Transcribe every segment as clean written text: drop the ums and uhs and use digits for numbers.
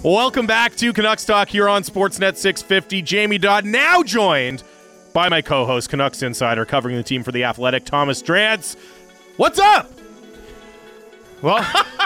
Welcome back to Canucks Talk here on Sportsnet 650. Jamie Dodd now joined by my co-host, Canucks Insider, covering the team for The Athletic, Thomas Drance. What's up? Well,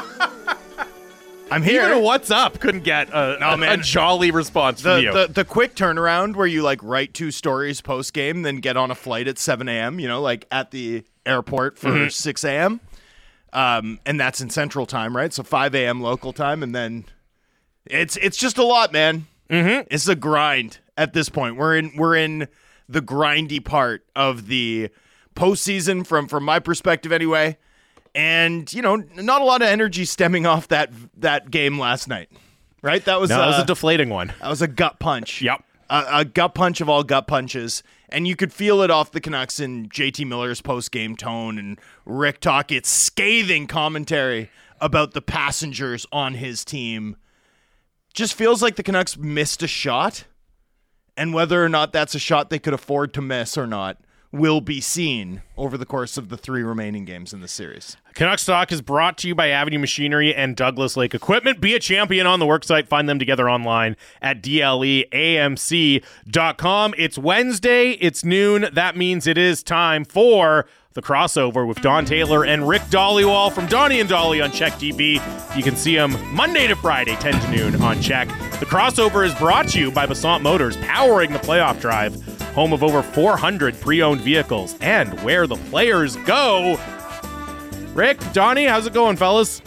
I'm here. Even a what's up couldn't get a jolly response from you. The quick turnaround where you write 2 stories post game, then get on a flight at 7 a.m. At the airport for 6 a.m. And that's in Central Time, right? So 5 a.m. local time, and then it's just a lot, man. Mm-hmm. It's a grind at this point. We're in the grindy part of the postseason from my perspective, anyway. And not a lot of energy stemming off that game last night, right? That was a deflating one. That was a gut punch. Yep, a gut punch of all gut punches. And you could feel it off the Canucks in JT Miller's post-game tone and Rick Tocchet's scathing commentary about the passengers on his team. Just feels like the Canucks missed a shot, and whether or not that's a shot they could afford to miss or not will be seen over the course of the 3 remaining games in the series. Canucks Talk is brought to you by Avenue Machinery and Douglas Lake Equipment. Be a champion on the worksite. Find them together online at dleamc.com. It's Wednesday. It's noon. That means it is time for the crossover with Don Taylor and Rick Dhaliwal from Donnie and Dolly on Check TV. You can see them Monday to Friday, 10 to noon on Check. The crossover is brought to you by Basant Motors, powering the playoff drive, home of over 400 pre-owned vehicles, and where the players go. Rick, Donnie, how's it going, fellas?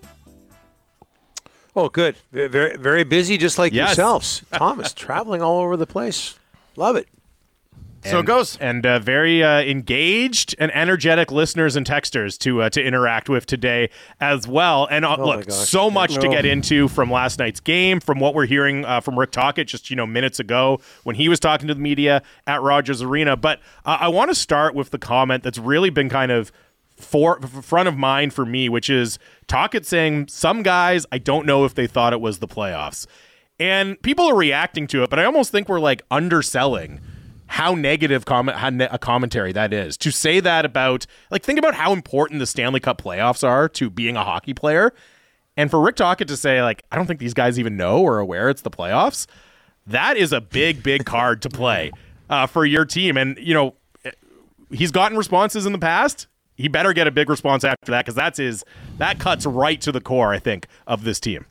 Oh, good. Very, very busy, just like yourselves. Thomas, traveling all over the place. Love it. So it goes. And very engaged and energetic listeners and texters to interact with today as well. And look, so much to get into from last night's game, from what we're hearing from Rick Tocchet just minutes ago when he was talking to the media at Rogers Arena. But I want to start with the comment that's really been kind of front of mind for me, which is Tocchet saying some guys, I don't know if they thought it was the playoffs. And people are reacting to it, but I almost think we're underselling how negative a commentary that is. To say that about, think about how important the Stanley Cup playoffs are to being a hockey player. And for Rick Tocchet to say, I don't think these guys even know or are aware it's the playoffs, that is a big, big card to play for your team. And, he's gotten responses in the past. He better get a big response after that, because that cuts right to the core, I think, of this team.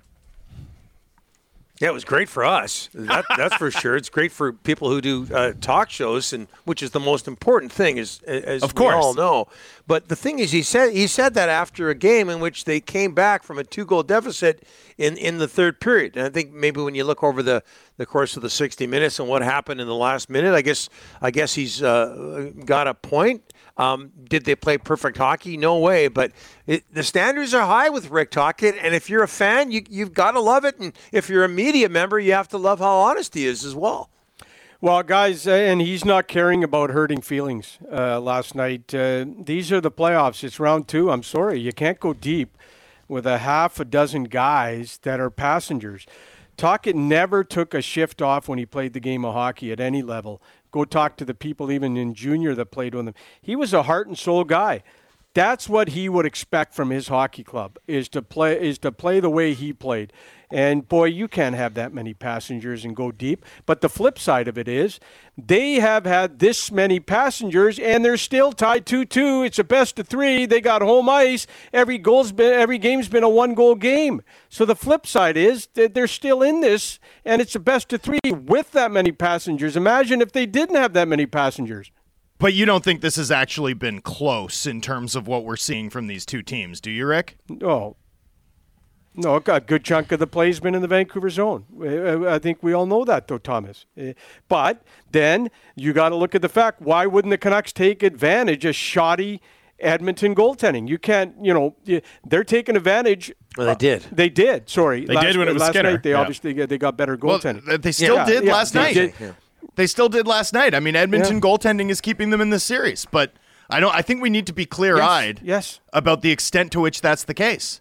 Yeah, it was great for us. That's for sure. It's great for people who do talk shows, and which is the most important thing, as we all know. But the thing is, he said that after a game in which they came back from a 2-goal deficit in the third period. And I think maybe when you look over the course of the 60 minutes and what happened in the last minute, I guess he's got a point. Did they play perfect hockey? No way. But the standards are high with Rick Tocchet, and if you're a fan, you've got to love it. And if you're a media member, you have to love how honest he is as well. Well, guys, and he's not caring about hurting feelings last night. These are the playoffs. It's round 2. I'm sorry. You can't go deep with a half a dozen guys that are passengers. Tocchet never took a shift off when he played the game of hockey at any level. Go talk to the people even in junior that played with him. He was a heart and soul guy. That's what he would expect from his hockey club, is to play the way he played. And boy, you can't have that many passengers and go deep. But the flip side of it is they have had this many passengers and they're still tied 2-2. It's a best of 3. They got home ice. Every game's been a 1-goal game. So the flip side is that they're still in this, and it's a best of 3 with that many passengers. Imagine if they didn't have that many passengers. But you don't think this has actually been close in terms of what we're seeing from these two teams, do you, Rick? Oh, no, a good chunk of the play has been in the Vancouver zone. I think we all know that, though, Thomas. But then you got to look at the fact, why wouldn't the Canucks take advantage of shoddy Edmonton goaltending? You can't, they're taking advantage. Well, they did. They did, sorry. They did when it was last Skinner. Night, they obviously they got better goaltending. Well, they still did last night. They still did last night. I mean, Edmonton goaltending is keeping them in this series, but I think we need to be clear-eyed about the extent to which that's the case.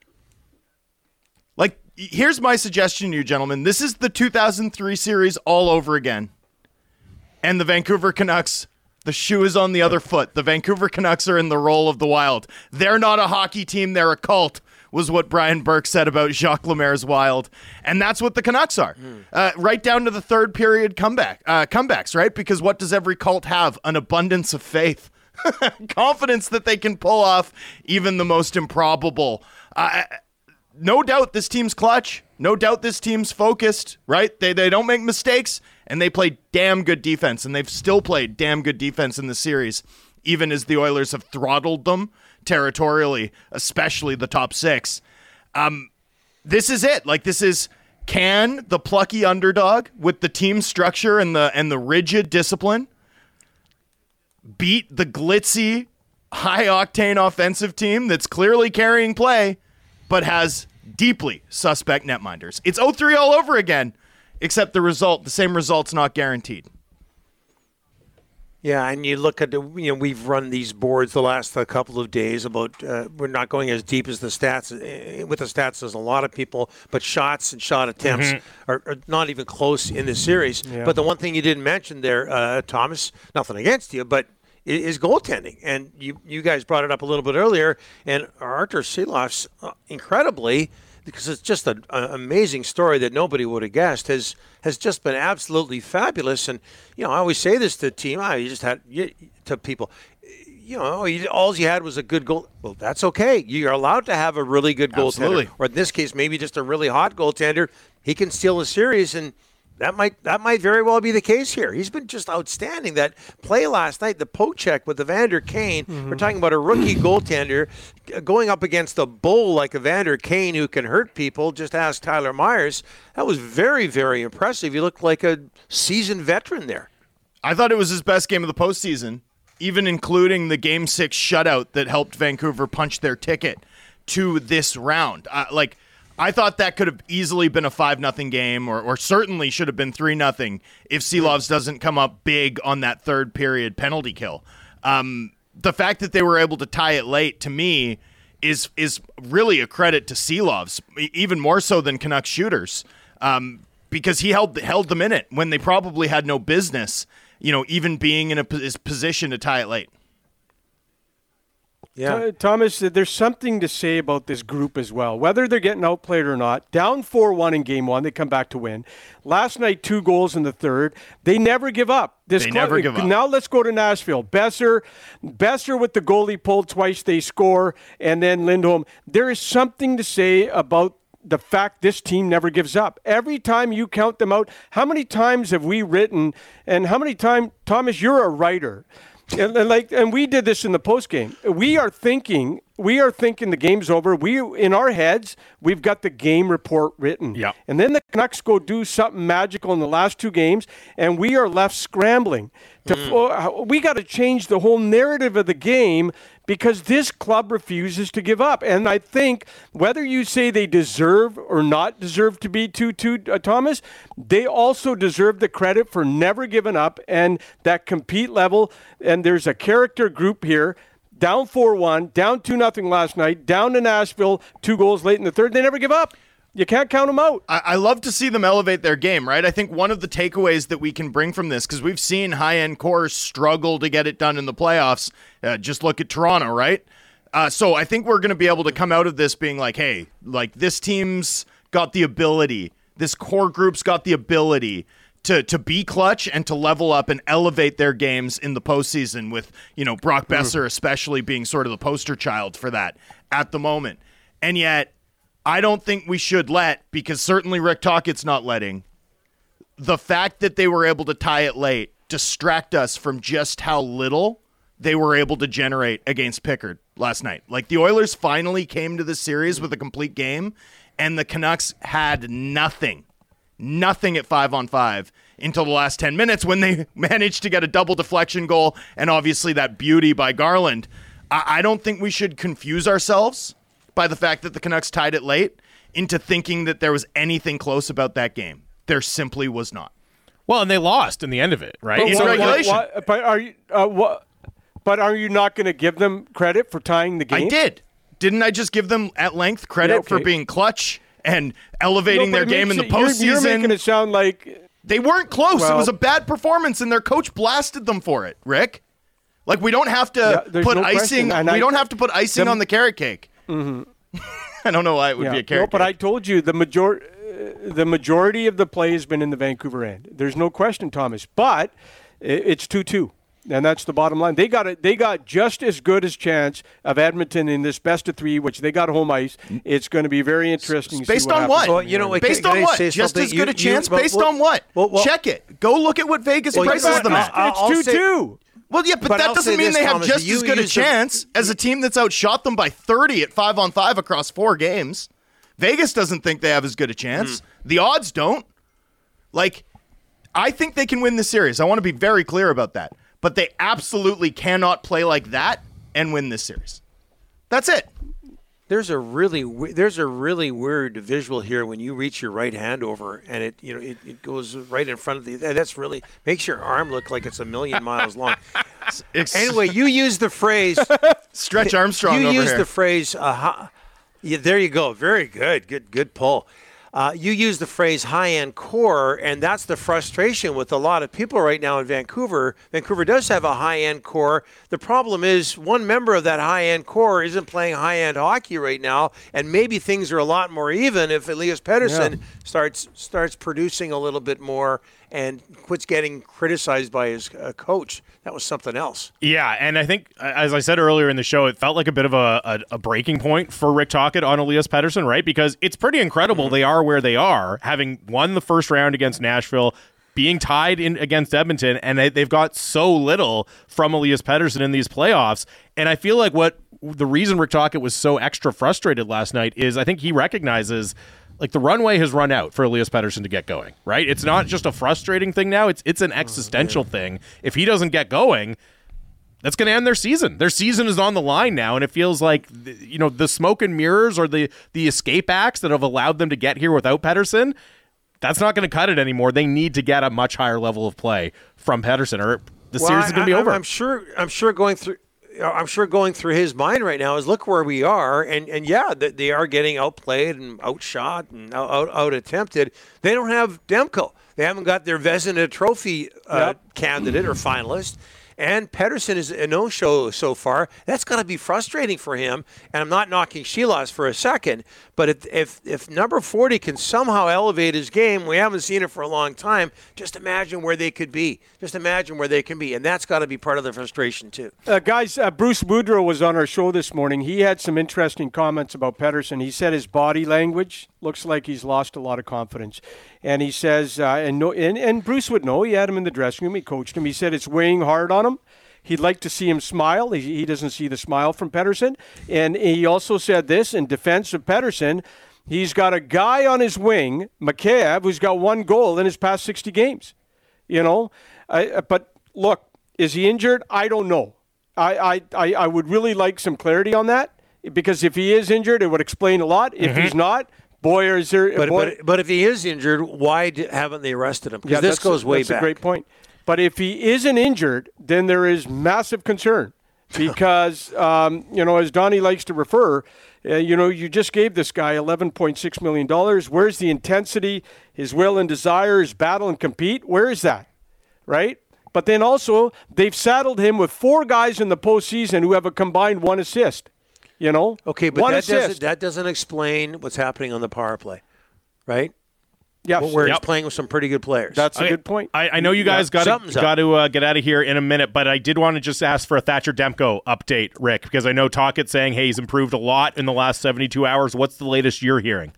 Here's my suggestion to you, gentlemen. This is the 2003 series all over again. And the Vancouver Canucks, the shoe is on the other foot. The Vancouver Canucks are in the role of the Wild. They're not a hockey team. They're a cult. was what Brian Burke said about Jacques Lemaire's Wild. And that's what the Canucks are. Right down to the third period comebacks, right? Because what does every cult have? An abundance of faith. Confidence that they can pull off even the most improbable. No doubt this team's clutch. No doubt this team's focused, right? They don't make mistakes, and they play damn good defense, and they've still played damn good defense in the series, even as the Oilers have throttled them territorially, especially the top six. This is it. Like, this is, can the plucky underdog with the team structure and the rigid discipline beat the glitzy, high-octane offensive team that's clearly carrying play, but has deeply suspect netminders? It's 0-3 all over again, except the same result's not guaranteed. Yeah, and you look at we've run these boards the last couple of days about we're not going as deep as the stats. With the stats, there's a lot of people, but shots and shot attempts are not even close in this series. Yeah. But the one thing you didn't mention there, Thomas, nothing against you, but is goaltending. And you guys brought it up a little bit earlier, and Artur Silovs, incredibly, because it's just an amazing story that nobody would have guessed, has just been absolutely fabulous. And, I always say this to the team, to people, all you had was a good goal. Well, that's okay. You're allowed to have a really good goaltender. Or in this case, maybe just a really hot goaltender. He can steal a series, and that might very well be the case here. He's been just outstanding. That play last night, the poke check with Evander Kane. We're talking about a rookie goaltender going up against a bull like Evander Kane who can hurt people. Just ask Tyler Myers. That was very, very impressive. He looked like a seasoned veteran there. I thought it was his best game of the postseason, even including the Game 6 shutout that helped Vancouver punch their ticket to this round. I thought that could have easily been a 5-0 game, or certainly should have been 3-0 if Silovs doesn't come up big on that third period penalty kill. The fact that they were able to tie it late, to me, is really a credit to Silovs, even more so than Canucks shooters, because he held them in it when they probably had no business, even being in a position to tie it late. Yeah. Thomas, there's something to say about this group as well. Whether they're getting outplayed or not, down 4-1 in game one, they come back to win. Last night, 2 goals in the third. They never give up. Never give up. Now let's go to Nashville. Besser with the goalie pulled twice, they score, and then Lindholm. There is something to say about the fact this team never gives up. Every time you count them out, how many times have we written, and how many times, Thomas, you're a writer, and we did this in the post game. We are thinking the game's over. In our heads, we've got the game report written. Yeah. And then the Canucks go do something magical in the last 2 games, and we are left scrambling. We got to change the whole narrative of the game because this club refuses to give up. And I think whether you say they deserve or not deserve to be 2-2, Thomas, they also deserve the credit for never giving up and that compete level. And there's a character group here. Down 4-1, down 2-0 last night, down to Nashville, 2 goals late in the third. They never give up. You can't count them out. I love to see them elevate their game, right? I think one of the takeaways that we can bring from this, because we've seen high-end cores struggle to get it done in the playoffs. Just look at Toronto, right? So I think we're going to be able to come out of this being like, hey, this team's got the ability, this core group's got the ability to be clutch and to level up and elevate their games in the postseason with, Brock Besser especially being sort of the poster child for that at the moment. And yet, I don't think we should because certainly Rick Tocchet's not letting, the fact that they were able to tie it late distract us from just how little they were able to generate against Pickard last night. The Oilers finally came to the series with a complete game, and the Canucks had nothing at 5-on-5 until the last 10 minutes when they managed to get a double deflection goal and obviously that beauty by Garland. I don't think we should confuse ourselves by the fact that the Canucks tied it late into thinking that there was anything close about that game. There simply was not. Well, and they lost in the end of it, right? In regulation. But are you not going to give them credit for tying the game? I did. Didn't I just give them at length credit for being clutch and elevating their game in the postseason? You're making it sound like they weren't close. It was a bad performance, and their coach blasted them for it, Rick. We don't have to put icing. We don't have to put icing on the carrot cake. Mm-hmm. I don't know why it would be a character. No, but I told you the majority of the play has been in the Vancouver end. There's no question, Thomas. But it's 2-2. And that's the bottom line. They got just as good as chance of Edmonton in this best of three, which they got home ice. It's going to be very interesting. Based on what? Well, based on what? Just as good a chance? Based on what? Check it. Go look at what Vegas prices them at. It's 2-2. Well, yeah, but that doesn't mean they have just as good a chance as a team that's outshot them by 30 at 5-on-5 across 4 games. Vegas doesn't think they have as good a chance. The odds don't. I think they can win this series. I want to be very clear about that. But they absolutely cannot play like that and win this series. That's it. There's a really weird visual here when you reach your right hand over and it goes right in front of the. That's really makes your arm look like it's 1,000,000 miles long. Anyway, you use the phrase Stretch Armstrong. You over use here. the phrase. There you go. Very good. Good pull. You use the phrase high-end core, and that's the frustration with a lot of people right now in Vancouver. Vancouver does have a high-end core. The problem is one member of that high-end core isn't playing high-end hockey right now, and maybe things are a lot more even if Elias Pettersson starts producing a little bit more and quits getting criticized by his coach. That was something else. Yeah, and I think, as I said earlier in the show, it felt like a bit of a breaking point for Rick Tocchet on Elias Pettersson, right? Because it's pretty incredible they are where they are, having won the first round against Nashville, being tied in against Edmonton, and they've got so little from Elias Pettersson in these playoffs. And I feel like the reason Rick Tocchet was so extra frustrated last night is I think he recognizes the runway has run out for Elias Pettersson to get going, right? It's not just a frustrating thing now. It's an existential thing. If he doesn't get going, that's going to end their season. Their season is on the line now, and it feels like the smoke and mirrors or the escape acts that have allowed them to get here without Pettersson, that's not going to cut it anymore. They need to get a much higher level of play from Pettersson, or the series is going to be over. I'm sure going through his mind right now is look where we are, and yeah, they are getting outplayed and outshot and out attempted. They don't have Demko. They haven't got their Vezina Trophy candidate or finalist. And Pettersson is a no-show so far. That's got to be frustrating for him. And I'm not knocking Silas for a second, but if number 40 can somehow elevate his game, we haven't seen it for a long time, just imagine where they could be. And that's got to be part of the frustration too. Guys, Bruce Boudreau was on our show this morning. He had some interesting comments about Pettersson. He said his body language looks like he's lost a lot of confidence. And he says, and Bruce would know, he had him in the dressing room, he coached him. He said it's weighing hard on him. He'd like to see him smile. He doesn't see the smile from Pettersson. And he also said this in defense of Pettersson. He's got a guy on his wing, Mikheyev, who's got 1 goal in his past 60 games. But look, is he injured? I don't know. I would really like some clarity on that, because if he is injured, it would explain a lot. If he's not, boy, is there. But if he is injured, why haven't they arrested him? Because this goes way back. That's a great point. But if he isn't injured, then there is massive concern because, as Donnie likes to refer, you just gave this guy $11.6 million. Where's the intensity, his will and desire, his battle and compete? Where is that, right? But then also, they've saddled him with 4 guys in the postseason who have a combined 1 assist. Okay, but that doesn't explain what's happening on the power play, right? Yeah, where he's playing with some pretty good players. That's a good point. I know you guys got to get out of here in a minute, but I did want to just ask for a Thatcher Demko update, Rick, because I know Tocchett's saying, hey, he's improved a lot in the last 72 hours. What's the latest you're hearing?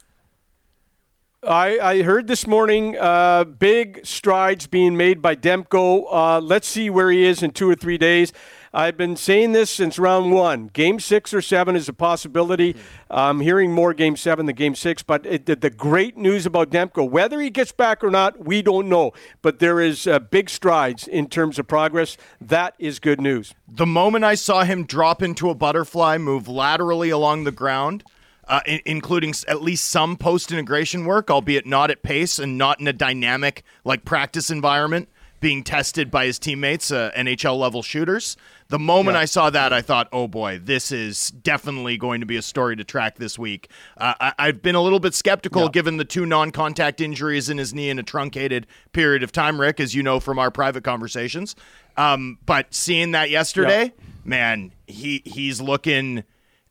I heard this morning big strides being made by Demko. Let's see where he is in 2 or 3 days. I've been saying this since round 1. Game 6 or 7 is a possibility. I'm hearing more Game 7 than Game 6. But the great news about Demko, whether he gets back or not, we don't know. But there is big strides in terms of progress. That is good news. The moment I saw him drop into a butterfly, move laterally along the ground, including at least some post-integration work, albeit not at pace and not in a dynamic practice environment, being tested by his teammates, NHL-level shooters. The moment I saw that, I thought, oh boy, this is definitely going to be a story to track this week. I've been a little bit skeptical given the 2 non-contact injuries in his knee in a truncated period of time, Rick, as you know from our private conversations. But seeing that yesterday, man, he's looking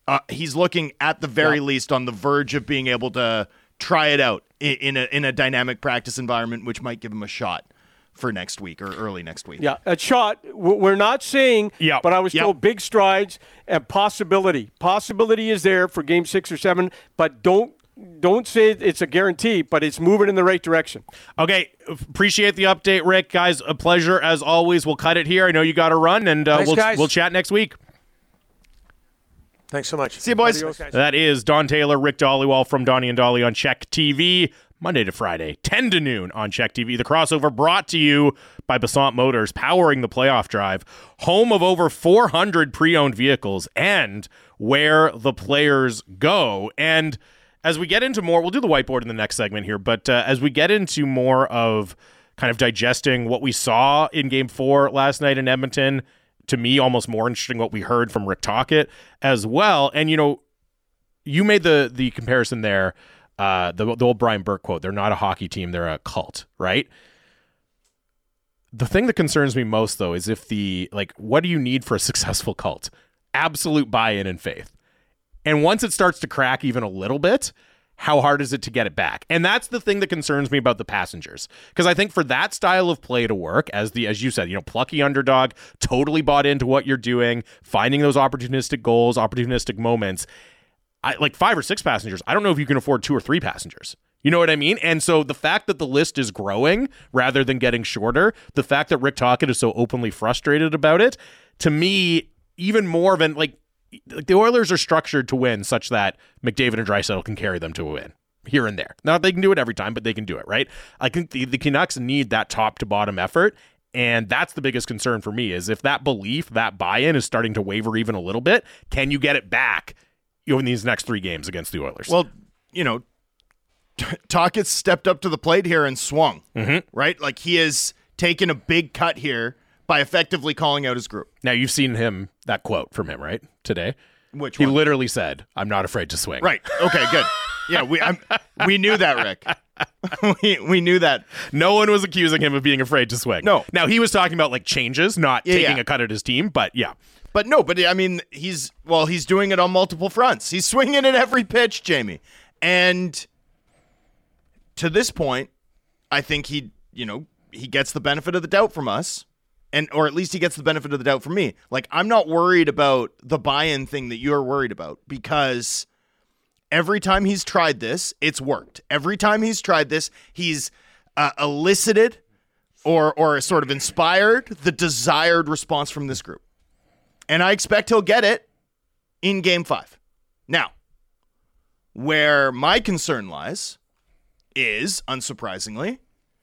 he's looking at the very least on the verge of being able to try it out in a dynamic practice environment, which might give him a shot for next week or early next week. Yeah, a shot. We're not saying, but I was told big strides and possibility. Possibility is there for game 6 or 7, but don't say it's a guarantee, but it's moving in the right direction. Okay, appreciate the update, Rick. Guys, a pleasure as always. We'll cut it here. I know you got to run, and we'll chat next week. Thanks so much. See you, boys. That is Don Taylor, Rick Dhaliwal from Donnie and Dolly on Check TV, Monday to Friday, 10 to noon on Check TV. The crossover brought to you by Basant Motors, powering the playoff drive, home of over 400 pre-owned vehicles, and where the players go. And as we get into more, we'll do the whiteboard in the next segment here, but as we get into more of kind of digesting what we saw in Game 4 last night in Edmonton, to me, almost more interesting what we heard from Rick Tocchet as well. And, you made the comparison there, the old Brian Burke quote, they're not a hockey team, they're a cult, right? The thing that concerns me most, though, is what do you need for a successful cult? Absolute buy-in and faith. And once it starts to crack even a little bit, how hard is it to get it back? And that's the thing that concerns me about the Passengers. Because I think for that style of play to work, as you said, plucky underdog, totally bought into what you're doing, finding those opportunistic goals, opportunistic moments, like 5 or 6 Passengers, I don't know if you can afford 2 or 3 Passengers. You know what I mean? And so the fact that the list is growing rather than getting shorter, the fact that Rick Tocchet is so openly frustrated about it, to me, even more of an, the Oilers are structured to win such that McDavid and Draisaitl can carry them to a win here and there. Not they can do it every time, but they can do it, right? I think the Canucks need that top to bottom effort, and that's the biggest concern for me is if that belief, that buy-in is starting to waver even a little bit, can you get it back in these next 3 games against the Oilers? Well, Tocchet stepped up to the plate here and swung, right? Like he has taken a big cut here by effectively calling out his group. Now, you've seen that quote from him, right, today? Which one? He literally said, I'm not afraid to swing. Right. Okay, good. Yeah, we knew that, Rick. we knew that. No one was accusing him of being afraid to swing. No. Now, he was talking about changes, not taking a cut at his team, but yeah. But no, I mean, he's doing it on multiple fronts. He's swinging at every pitch, Jamie. And to this point, I think he gets the benefit of the doubt from us. Or at least he gets the benefit of the doubt from me. I'm not worried about the buy-in thing that you're worried about because every time he's tried this, it's worked. Every time he's tried this, he's elicited or sort of inspired the desired response from this group. And I expect he'll get it in Game 5. Now, where my concern lies is, unsurprisingly,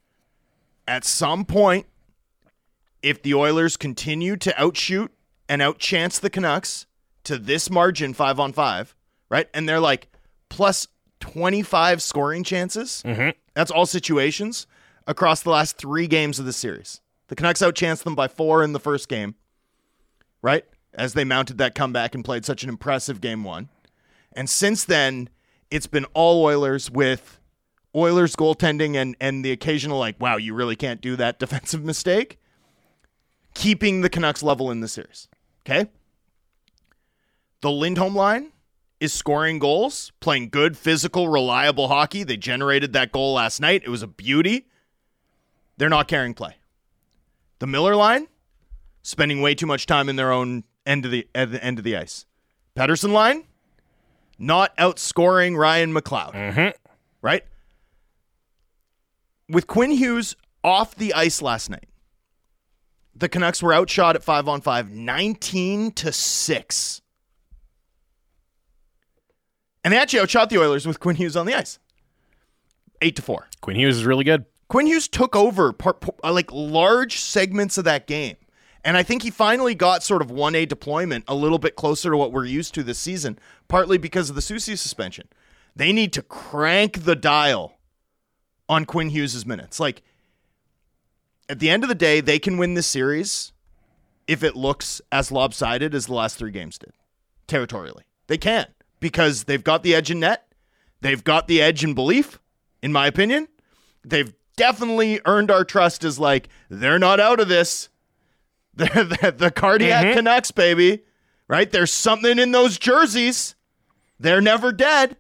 at some point, if the Oilers continue to outshoot and outchance the Canucks to this margin 5-on-5, right? And they're plus 25 scoring chances. That's all situations across the last 3 games of the series. The Canucks outchanced them by 4 in the first game, right? As they mounted that comeback and played such an impressive Game 1. And since then, it's been all Oilers with Oilers goaltending and the occasional wow, you really can't do that defensive mistake. Keeping the Canucks level in the series. Okay? The Lindholm line is scoring goals, playing good, physical, reliable hockey. They generated that goal last night. It was a beauty. They're not carrying play. The Miller line, spending way too much time in their own end of the ice. Pettersson line, not outscoring Ryan McLeod. Right? With Quinn Hughes off the ice last night, the Canucks were outshot at 5-on-5, 19-6. And they actually outshot the Oilers with Quinn Hughes on the ice, 8-4. Quinn Hughes is really good. Quinn Hughes took over large segments of that game. And I think he finally got sort of 1A deployment a little bit closer to what we're used to this season, partly because of the Soucy suspension. They need to crank the dial on Quinn Hughes' minutes. At the end of the day, they can win this series if it looks as lopsided as the last 3 games did, territorially. They can, because they've got the edge in net. They've got the edge in belief, in my opinion. They've definitely earned our trust as they're not out of this. They're the cardiac Canucks, baby. Right? There's something in those jerseys. They're never dead.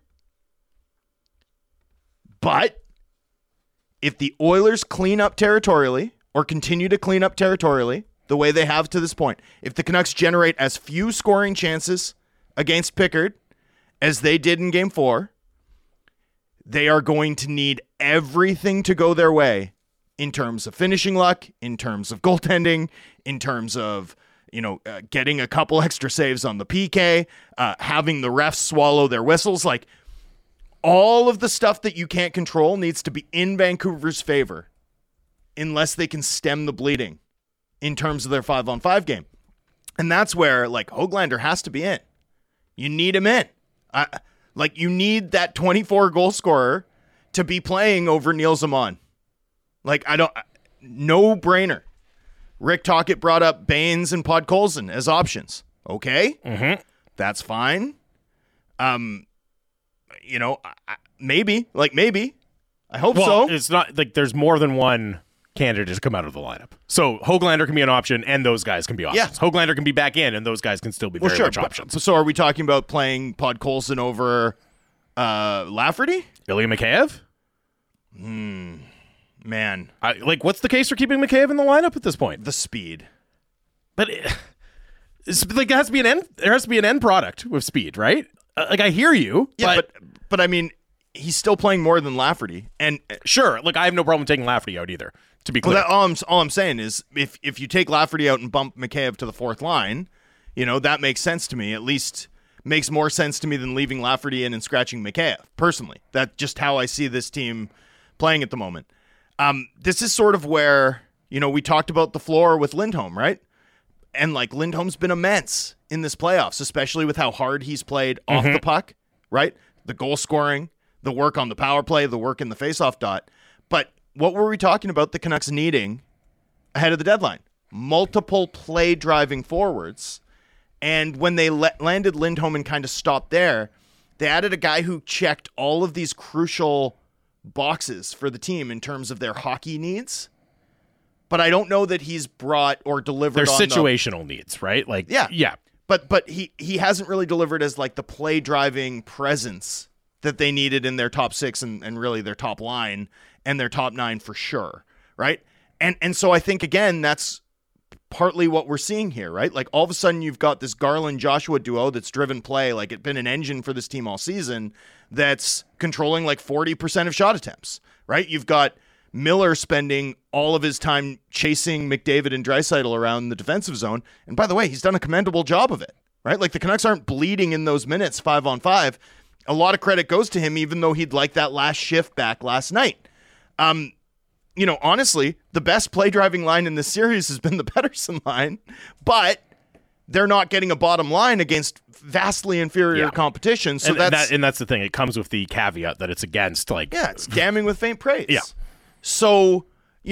But if the Oilers clean up territorially or continue to clean up territorially the way they have to this point, if the Canucks generate as few scoring chances against Pickard as they did in Game 4, they are going to need everything to go their way in terms of finishing luck, in terms of goaltending, in terms of getting a couple extra saves on the PK, having the refs swallow their whistles. Like, all of the stuff that you can't control needs to be in Vancouver's favor unless they can stem the bleeding in terms of their 5-on-5 game. And that's where, Höglander has to be in. You need him in. You need that 24 goal scorer to be playing over Neil Zaman. No brainer. Rick Tocchet brought up Baines and Podkolzin as options. Okay. Mm-hmm. That's fine. Maybe. I hope so. It's not there's more than one candidate to come out of the lineup. So Höglander can be an option, and those guys can be options. Yeah. Höglander can be back in, and those guys can still be much options. So are we talking about playing Podkolzin over Lafferty? Ilya Mikheyev? Man. What's the case for keeping Mikheyev in the lineup at this point? The speed. But there has to be an end product with speed, right? I hear you. Yeah, but I mean, he's still playing more than Lafferty. And sure, I have no problem taking Lafferty out either, to be clear. Well, all I'm saying is if you take Lafferty out and bump Mikheyev to the fourth line, that makes sense to me. At least makes more sense to me than leaving Lafferty in and scratching Mikheyev, personally. That's just how I see this team playing at the moment. This is sort of where, we talked about the floor with Lindholm, right? And Lindholm's been immense in this playoffs, especially with how hard he's played off the puck, right? The goal scoring, the work on the power play, the work in the faceoff dot. But what were we talking about the Canucks needing ahead of the deadline? Multiple play driving forwards. And when they landed Lindholm and kind of stopped there, they added a guy who checked all of these crucial boxes for the team in terms of their hockey needs. But I don't know that he's brought or delivered their situational needs, right? Yeah. But he hasn't really delivered as the play driving presence that they needed in their top six and really their top line and their top nine for sure, right? And so I think, again, that's partly what we're seeing here, right? All of a sudden you've got this Garland-Joshua duo that's driven play, it's been an engine for this team all season, that's controlling 40% of shot attempts, right? You've got Miller spending all of his time chasing McDavid and Draisaitl around the defensive zone. And by the way, he's done a commendable job of it, right? The Canucks aren't bleeding in those minutes 5-on-5. A lot of credit goes to him, even though he'd like that last shift back last night. Honestly, the best play driving line in this series has been the Pettersson line, but they're not getting a bottom line against vastly inferior competition. So that's the thing. It comes with the caveat that it's against it's damning with faint praise. Yeah. So,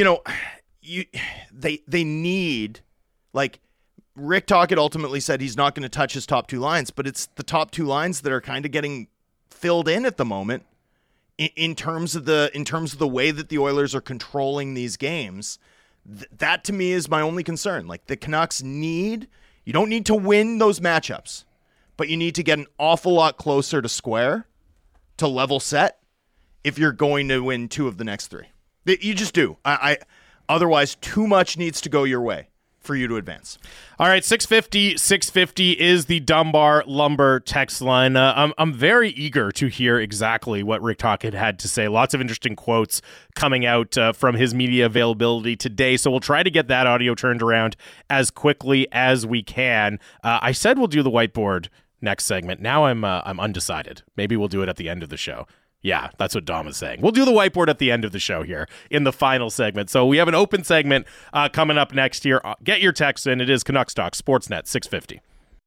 they need, Rick Tocchet ultimately said he's not going to touch his top two lines, but it's the top two lines that are kind of getting filled in at the moment in terms of the way that the Oilers are controlling these games. That to me is my only concern. The Canucks you don't need to win those matchups, but you need to get an awful lot closer to square, to level set, if you're going to win two of the next three. You just do. Otherwise, too much needs to go your way for you to advance. All right, 650 is the Dunbar Lumber text line. I'm very eager to hear exactly what Rick Tocchet had to say. Lots of interesting quotes coming out from his media availability today, so we'll try to get that audio turned around as quickly as we can. I said we'll do the whiteboard next segment. Now I'm undecided. Maybe we'll do it at the end of the show. Yeah, that's what Dom is saying. We'll do the whiteboard at the end of the show here in the final segment. So we have an open segment coming up next here. Get your text in. It is Canucks Talk, Sportsnet 650.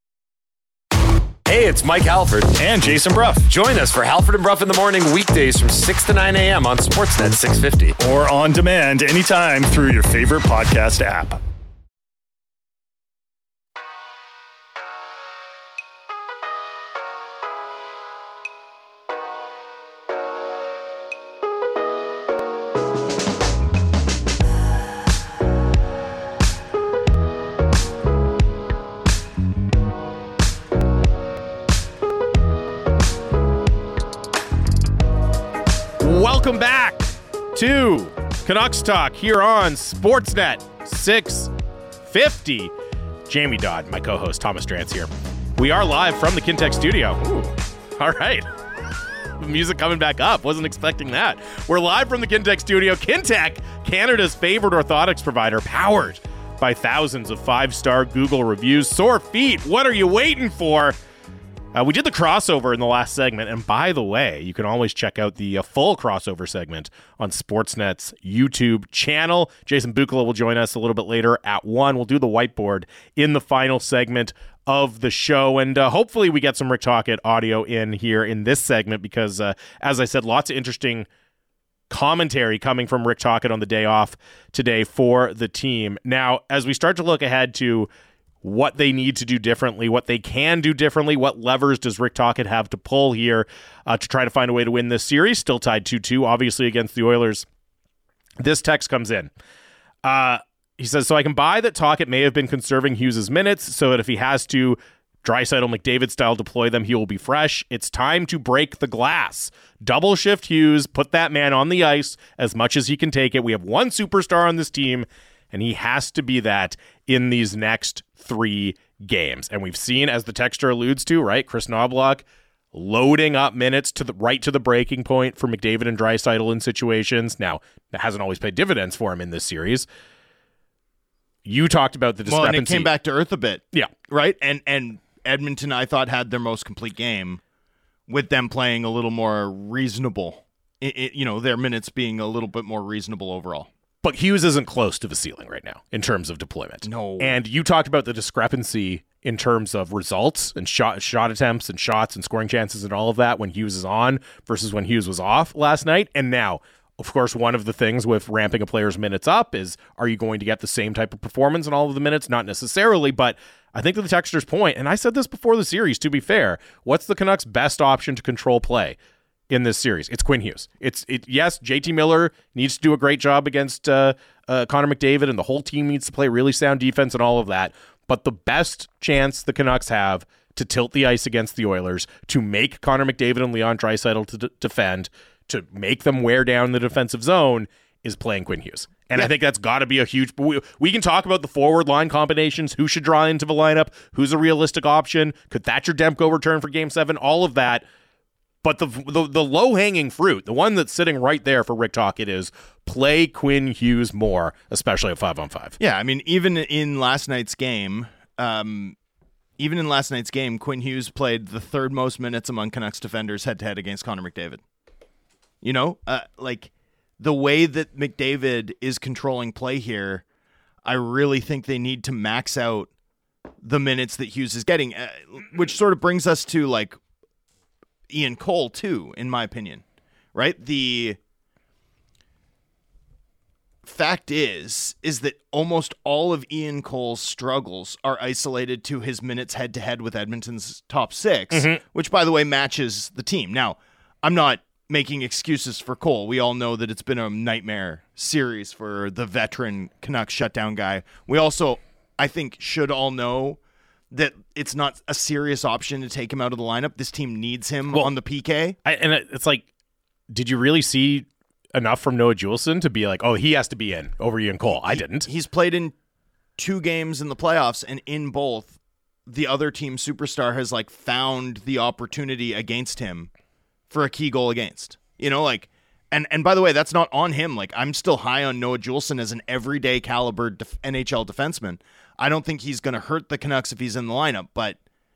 Hey, it's Mike Halford and Jason Bruff. Join us for Halford and Bruff in the morning weekdays from 6 to 9 a.m. on Sportsnet 650. Or on demand anytime through your favorite podcast app. Welcome back to Canucks Talk here on Sportsnet 650. Jamie Dodd, my co-host, Thomas Drance here. We are live from the Kintec studio. Ooh, all right. Music coming back up. Wasn't expecting that. We're live from the Kintec studio. Kintec, Canada's favorite orthotics provider, powered by thousands of 5-star Google reviews. Sore feet, what are you waiting for? We did the crossover in the last segment, and by the way, you can always check out the full crossover segment on Sportsnet's YouTube channel. Jason Bukala will join us a little bit later at 1. We'll do the whiteboard in the final segment of the show, and hopefully we get some Rick Tocchet audio in here in this segment because, as I said, lots of interesting commentary coming from Rick Tocchet on the day off today for the team. Now, as we start to look ahead to what they need to do differently, what they can do differently, what levers does Rick Tocchet have to pull here to try to find a way to win this series? Still tied 2-2, obviously, against the Oilers. This text comes in. He says, so I can buy that Tocchet may have been conserving Hughes' minutes so that if he has to Draisaitl McDavid style deploy them, he will be fresh. It's time to break the glass. Double shift Hughes, put that man on the ice as much as he can take it. We have one superstar on this team, and he has to be that in these next 3 games. And we've seen, as the texter alludes to, right, Chris Knoblauch loading up minutes to the breaking point for McDavid and Draisaitl in situations. Now, that hasn't always paid dividends for him in this series. You talked about the discrepancy. Well, and it came back to earth a bit. Yeah. Right? And Edmonton, I thought, had their most complete game with them playing a little more reasonable. Their minutes being a little bit more reasonable overall. But Hughes isn't close to the ceiling right now in terms of deployment. No. And you talked about the discrepancy in terms of results and shot attempts and shots and scoring chances and all of that when Hughes is on versus when Hughes was off last night. And now, of course, one of the things with ramping a player's minutes up is, are you going to get the same type of performance in all of the minutes? Not necessarily, but I think to the texter's point, and I said this before the series, to be fair, what's the Canucks' best option to control play in this series? It's Quinn Hughes. Yes, JT Miller needs to do a great job against Connor McDavid, and the whole team needs to play really sound defense and all of that, but the best chance the Canucks have to tilt the ice against the Oilers, to make Connor McDavid and Leon Draisaitl to defend, to make them wear down the defensive zone, is playing Quinn Hughes. And I think that's got to be a huge... We can talk about the forward line combinations, who should draw into the lineup, who's a realistic option, could Thatcher Demko return for Game 7, all of that. But the low-hanging fruit, the one that's sitting right there for Rick Tocchet is play Quinn Hughes more, especially at 5-on-5. Yeah, I mean, even in last night's game, Quinn Hughes played the 3rd most minutes among Canucks defenders head-to-head against Connor McDavid. The way that McDavid is controlling play here, I really think they need to max out the minutes that Hughes is getting, which sort of brings us to, like, Ian Cole, too, in my opinion, right? The fact is that almost all of Ian Cole's struggles are isolated to his minutes head-to-head with Edmonton's top 6, which, by the way, matches the team. Now, I'm not making excuses for Cole. We all know that it's been a nightmare series for the veteran Canucks shutdown guy. We also, I think, should all know that it's not a serious option to take him out of the lineup. This team needs him on the PK. It's like, did you really see enough from Noah Juleson to be like, oh, he has to be in over Ian Cole? I didn't. He's played in 2 games in the playoffs, and in both, the other team superstar has found the opportunity against him for a key goal against. And by the way, that's not on him. I'm still high on Noah Juleson as an everyday caliber NHL defenseman. I don't think he's going to hurt the Canucks if he's in the lineup, but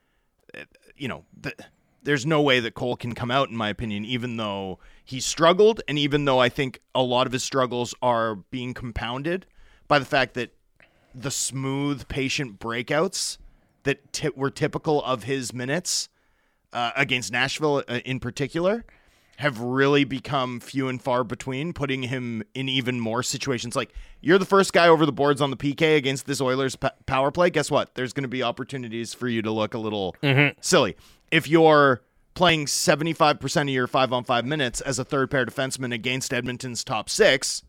there's no way that Cole can come out, in my opinion, even though he struggled, and even though I think a lot of his struggles are being compounded by the fact that the smooth, patient breakouts that were typical of his minutes against Nashville in particular have really become few and far between, putting him in even more situations. You're the first guy over the boards on the PK against this Oilers power play. Guess what? There's going to be opportunities for you to look a little silly. If you're playing 75% of your 5-on-5 minutes as a third pair defenseman against Edmonton's top 6,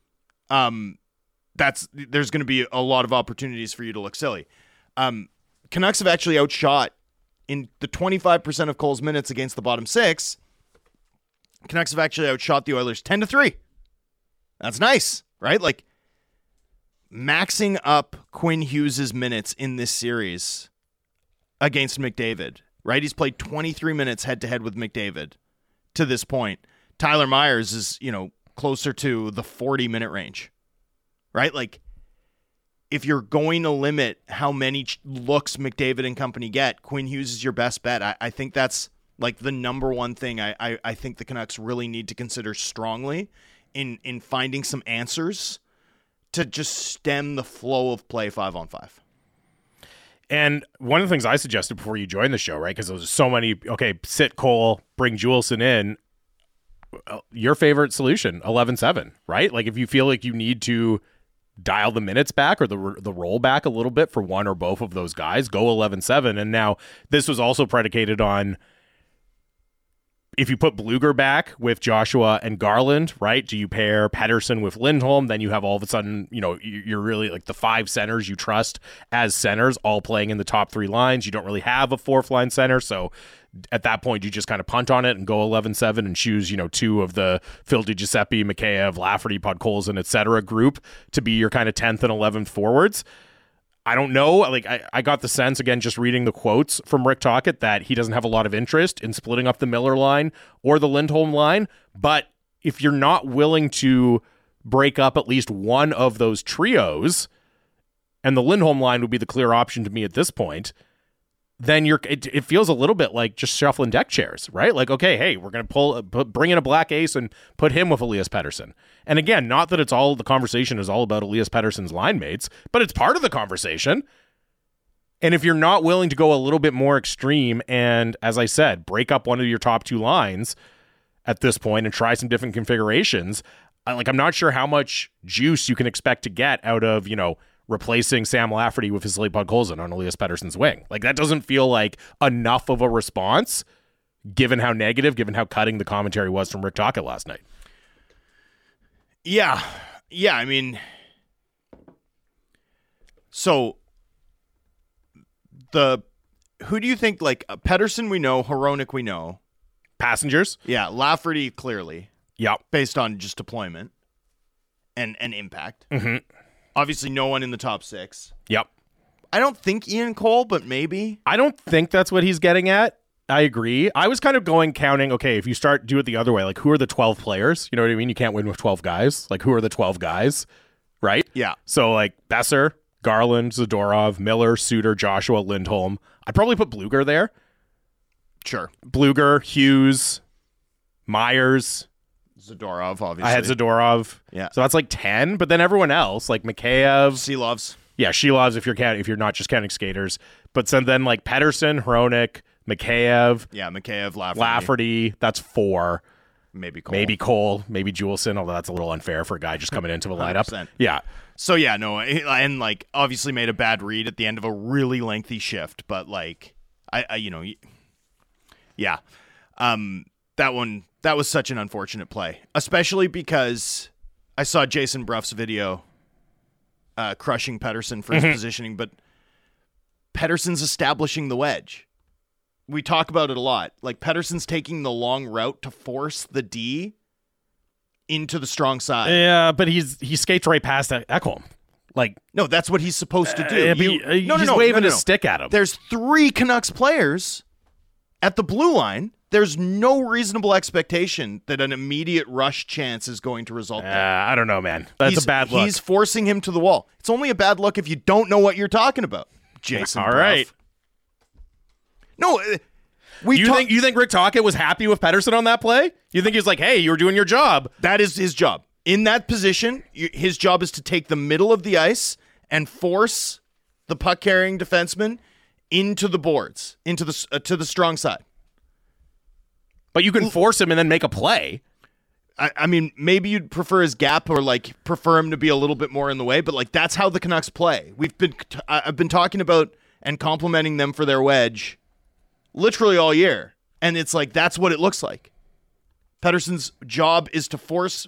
there's going to be a lot of opportunities for you to look silly. Canucks have actually outshot in the 25% of Cole's minutes against the bottom 6. Canucks have actually outshot the Oilers 10-3. That's nice, right? Like, maxing up Quinn Hughes' minutes in this series against McDavid, right? He's played 23 minutes head-to-head with McDavid to this point. Tyler Myers is, closer to the 40-minute range, right? Like, if you're going to limit how many looks McDavid and company get, Quinn Hughes is your best bet. I think that's like the number one thing I think the Canucks really need to consider strongly in finding some answers to just stem the flow of play 5-on-5. And one of the things I suggested before you joined the show, right, because there was so many, sit Cole, bring Juleson in, your favorite solution, 11-7, right? Like if you feel like you need to dial the minutes back or the roll back a little bit for one or both of those guys, go 11-7. And now this was also predicated on if you put Blueger back with Joshua and Garland, right? Do you pair Pettersson with Lindholm? Then you have all of a sudden, you're really like the 5 centers you trust as centers all playing in the top 3 lines. You don't really have a 4th line center. So at that point, you just kind of punt on it and go 11-7 and choose, 2 of the Phil DiGiuseppe, Mikheyev, Lafferty, Podkolzin, et cetera group to be your kind of 10th and 11th forwards. I don't know. Like I got the sense, again, just reading the quotes from Rick Tocchet, that he doesn't have a lot of interest in splitting up the Miller line or the Lindholm line. But if you're not willing to break up at least one of those trios, and the Lindholm line would be the clear option to me at this point, then it feels a little bit like just shuffling deck chairs, right? Like, okay, hey, we're going to bring in a black ace and put him with Elias Pettersson. And again, not that the conversation is all about Elias Pettersson's line mates, but it's part of the conversation. And if you're not willing to go a little bit more extreme and, as I said, break up one of your top 2 lines at this point and try some different configurations, I'm not sure how much juice you can expect to get out of, replacing Sam Lafferty with Vasily Podkolzin on Elias Pettersson's wing. Like, that doesn't feel like enough of a response, given how cutting the commentary was from Rick Tocchet last night. Yeah. I mean, so who do you think, like, Pettersson we know, Hronek we know. Passengers? Yeah, Lafferty clearly. Yep. Based on just deployment and impact. Mm-hmm. Obviously, no one in the top 6. Yep. I don't think Ian Cole, but maybe. I don't think that's what he's getting at. I agree. I was kind of counting, okay, if you do it the other way, like who are the 12 players? You know what I mean? You can't win with 12 guys. Like who are the 12 guys? Right? Yeah. So like Besser, Garland, Zadorov, Miller, Suter, Joshua, Lindholm. I'd probably put Blueger there. Sure. Blueger, Hughes, Myers. Zadorov, obviously. I had Zadorov. Yeah. So that's like 10, but then everyone else, like Mikheyev. Silovs. Yeah, Shilovs if you're not just counting skaters. But then like Pettersson, Hronek, Mikheyev. Yeah, Mikheyev, Lafferty. That's 4. Maybe Cole. Maybe Juleson, although that's a little unfair for a guy just coming into the lineup. 100%. Yeah. So yeah, no, and like obviously made a bad read at the end of a really lengthy shift, but like yeah. That was such an unfortunate play, especially because I saw Jason Bruff's video crushing Pettersson for his positioning, but Pettersson's establishing the wedge. We talk about it a lot. Like Pettersson's taking the long route to force the D into the strong side. Yeah, but he skates right past Ekholm. Like, no, that's what he's supposed to do. He's waving his stick at him. There's 3 Canucks players at the blue line. There's no reasonable expectation that an immediate rush chance is going to result there. I don't know, man. That's a bad look. He's forcing him to the wall. It's only a bad look if you don't know what you're talking about, Jason. All right. No, you think Rick Tocchet was happy with Pettersson on that play? You think he was like, hey, you were doing your job? That is his job. In that position, his job is to take the middle of the ice and force the puck-carrying defenseman into the boards, into the to the strong side. But you can force him and then make a play. I mean, maybe you'd prefer his gap or like prefer him to be a little bit more in the way, but like that's how the Canucks play. I've been talking about and complimenting them for their wedge literally all year, and it's like that's what it looks like. Pettersson's job is to force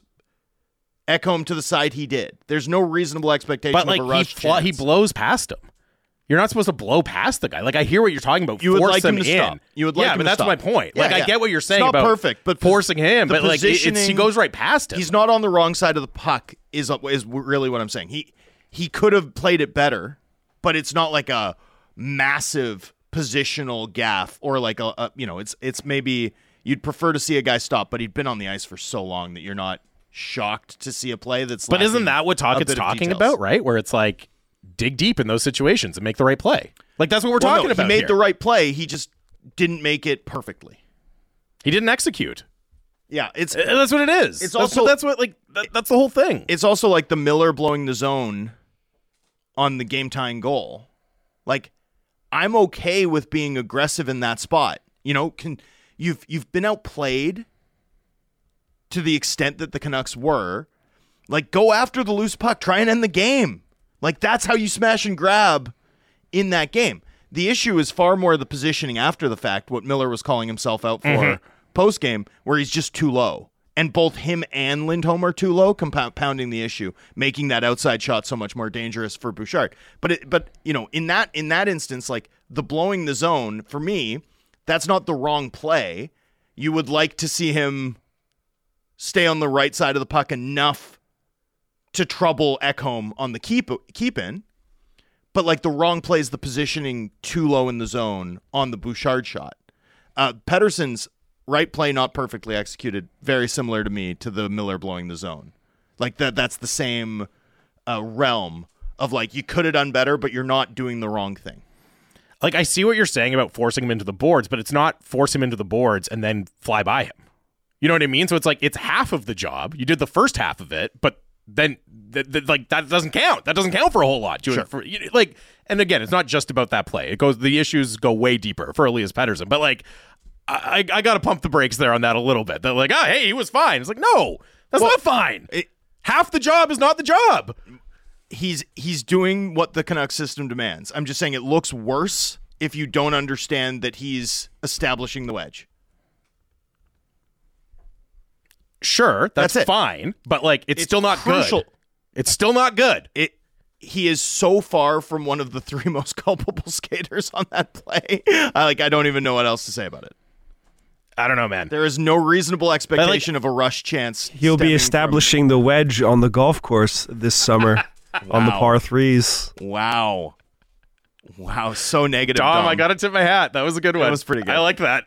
Ekholm to the side he did. There's no reasonable expectation of a rush chance. He blows past him. You're not supposed to blow past the guy. Like, I hear what you're talking about. You would Force like him to in. stop. You would like him but to that's stop. my point. Yeah, like, I get what you're saying it's not about perfect, but forcing him, the but like he goes right past him. He's not on the wrong side of the puck. Is really what I'm saying. He could have played it better, but it's not like a massive positional gaffe or like it's maybe you'd prefer to see a guy stop, but he'd been on the ice for so long that you're not shocked to see a play that's. But isn't that what Tocchet's talking about, right? Where it's like, dig deep in those situations and make the right play. Like, that's what we're talking about. He made here. the right play. He just didn't make it perfectly. He didn't execute. Yeah, that's what it is. It's that's the whole thing. It's also like the Miller blowing the zone on the game tying goal. Like, I'm okay with being aggressive in that spot. You know, you've been outplayed to the extent that the Canucks were. Like, go after the loose puck, try and end the game. Like, that's how you smash and grab in that game. The issue is far more the positioning after the fact, what Miller was calling himself out for post-game, where he's just too low. And both him and Lindholm are too low, compounding the issue, making that outside shot so much more dangerous for Bouchard. But you know, in that instance, like, the blowing the zone, for me, that's not the wrong play. You would like to see him stay on the right side of the puck enough to trouble Ekholm on the keep in. But like, the wrong play is the positioning too low in the zone on the Bouchard shot. Pettersson's right play not perfectly executed, very similar to me to the Miller blowing the zone. Like, that's the same realm of, like, you could have done better, but you're not doing the wrong thing. Like, I see what you're saying about forcing him into the boards, but it's not force him into the boards and then fly by him. You know what I mean? So it's like, it's half of the job. You did the first half of it, but then like, that doesn't count. That doesn't count for a whole lot. Sure. Like, and again, it's not just about that play. The issues go way deeper for Elias Pettersson. But like, I got to pump the brakes there on that a little bit. They're like, oh, hey, he was fine. It's like, no, that's not fine. Half the job is not the job. He's doing what the Canucks system demands. I'm just saying it looks worse if you don't understand that he's establishing the wedge. Sure, that's fine, but like, it's still not crucial. Good. It's still not good. He is so far from one of the three most culpable skaters on that play. I don't even know what else to say about it. I don't know, man. There is no reasonable expectation of a rush chance. He'll be establishing the wedge on the golf course this summer on the par threes. Wow, so negative. Dom, I got to tip my hat. That was a good one. That was pretty good. I like that.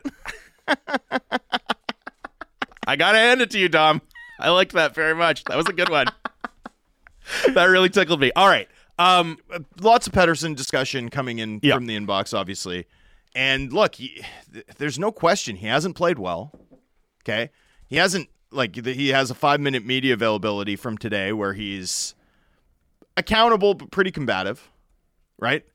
I got to hand it to you, Dom. I like that very much. That was a good one. That really tickled me. All right. Lots of Pettersson discussion coming in from the inbox, obviously. And look, there's no question he hasn't played well. Okay? He hasn't, he has a 5-minute media availability from today where he's accountable but pretty combative, right?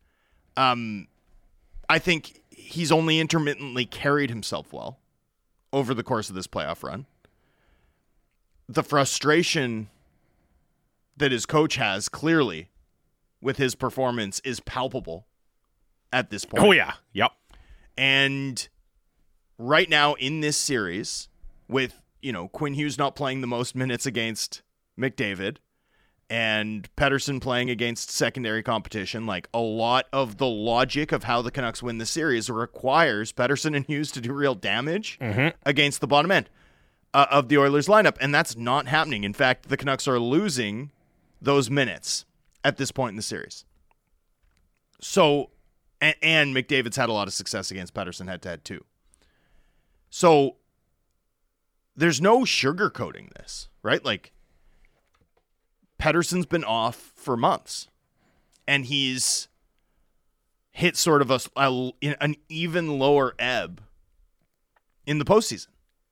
I think he's only intermittently carried himself well over the course of this playoff run. The frustration that his coach has clearly with his performance is palpable at this point. Oh, yeah. Yep. And right now in this series, with, Quinn Hughes not playing the most minutes against McDavid and Pettersson playing against secondary competition, like, a lot of the logic of how the Canucks win the series requires Pettersson and Hughes to do real damage against the bottom end of the Oilers lineup. And that's not happening. In fact, the Canucks are losing those minutes at this point in the series. So, and McDavid's had a lot of success against Pettersson head-to-head too. So, there's no sugarcoating this, right? Like, Pettersson's been off for months, and he's hit sort of an even lower ebb in the postseason.